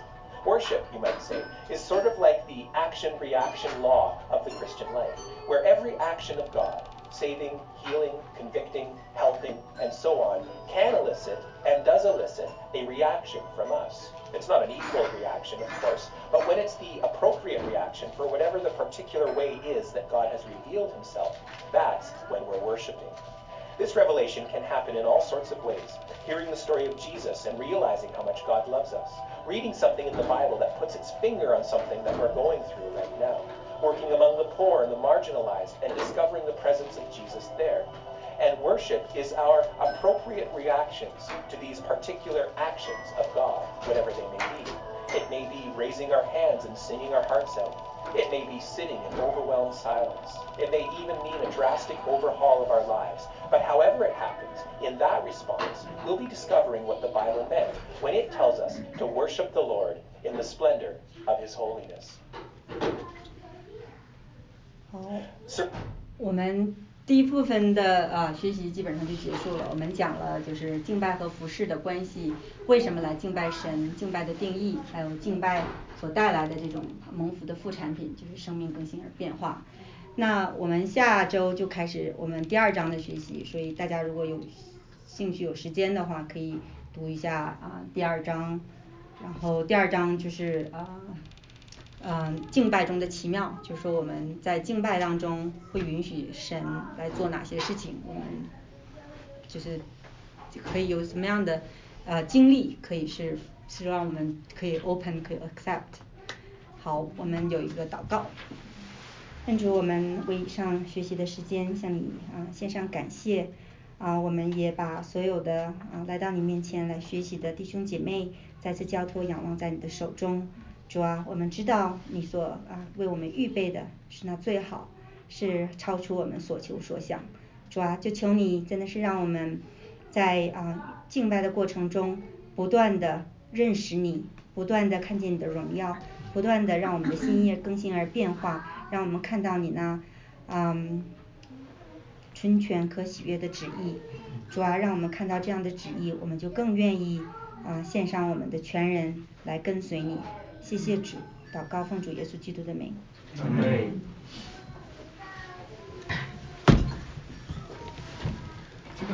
Worship, you might say, is sort of like the action-reaction law of the Christian life, where every action of God, saving, healing, convicting, helping, and so on, can elicit and does elicit a reaction from us. It's not an equal reaction, of course, but when it's the appropriate reaction for whatever the particular way is that God has revealed himself, that's when we're worshiping. This revelation can happen in all sorts of ways. Hearing the story of Jesus and realizing how much God loves us. Reading something in the Bible that puts its finger on something that we're going through right now. Working among the poor and the marginalized and discovering the presence of Jesus there. And worship is our appropriate reactions to these particular actions of God, whatever they may be. It may be raising our hands and singing our hearts out. It may be sitting in overwhelmed silence. It may even mean a drastic overhaul of our lives. But however it happens, in that response, we'll be discovering what the Bible meant when it tells us to worship the Lord in the splendor of his holiness. 好，我们第一部分的啊学习基本上就结束了。我们讲了就是敬拜和服事的关系，为什么来敬拜神，敬拜的定义，还有敬拜所带来的这种蒙福的副产品，就是生命更新而变化。那我们下周就开始我们第二章的学习，所以大家如果有兴趣有时间的话，可以读一下啊第二章。然后第二章就是啊。嗯，敬拜中的奇妙，就是说我们在敬拜当中会允许神来做哪些事情，我们就是可以有什么样的呃经历，可以是是让我们可以 open 可以 accept。好，我们有一个祷告。愿主，我们为以上学习的时间向你啊献上感谢啊，我们也把所有的啊来到你面前来学习的弟兄姐妹再次交托仰望在你的手中。主啊，我们知道你所啊为我们预备的是那最好，是超出我们所求所想。主啊，就求你真的是让我们在啊敬拜的过程中不断的认识你，不断的看见你的荣耀，不断的让我们的心意更新而变化，让我们看到你那嗯纯全可喜悦的旨意。主啊，让我们看到这样的旨意，我们就更愿意啊献上我们的全人来跟随你。谢谢主，祷告奉主耶稣基督的名。 阿们。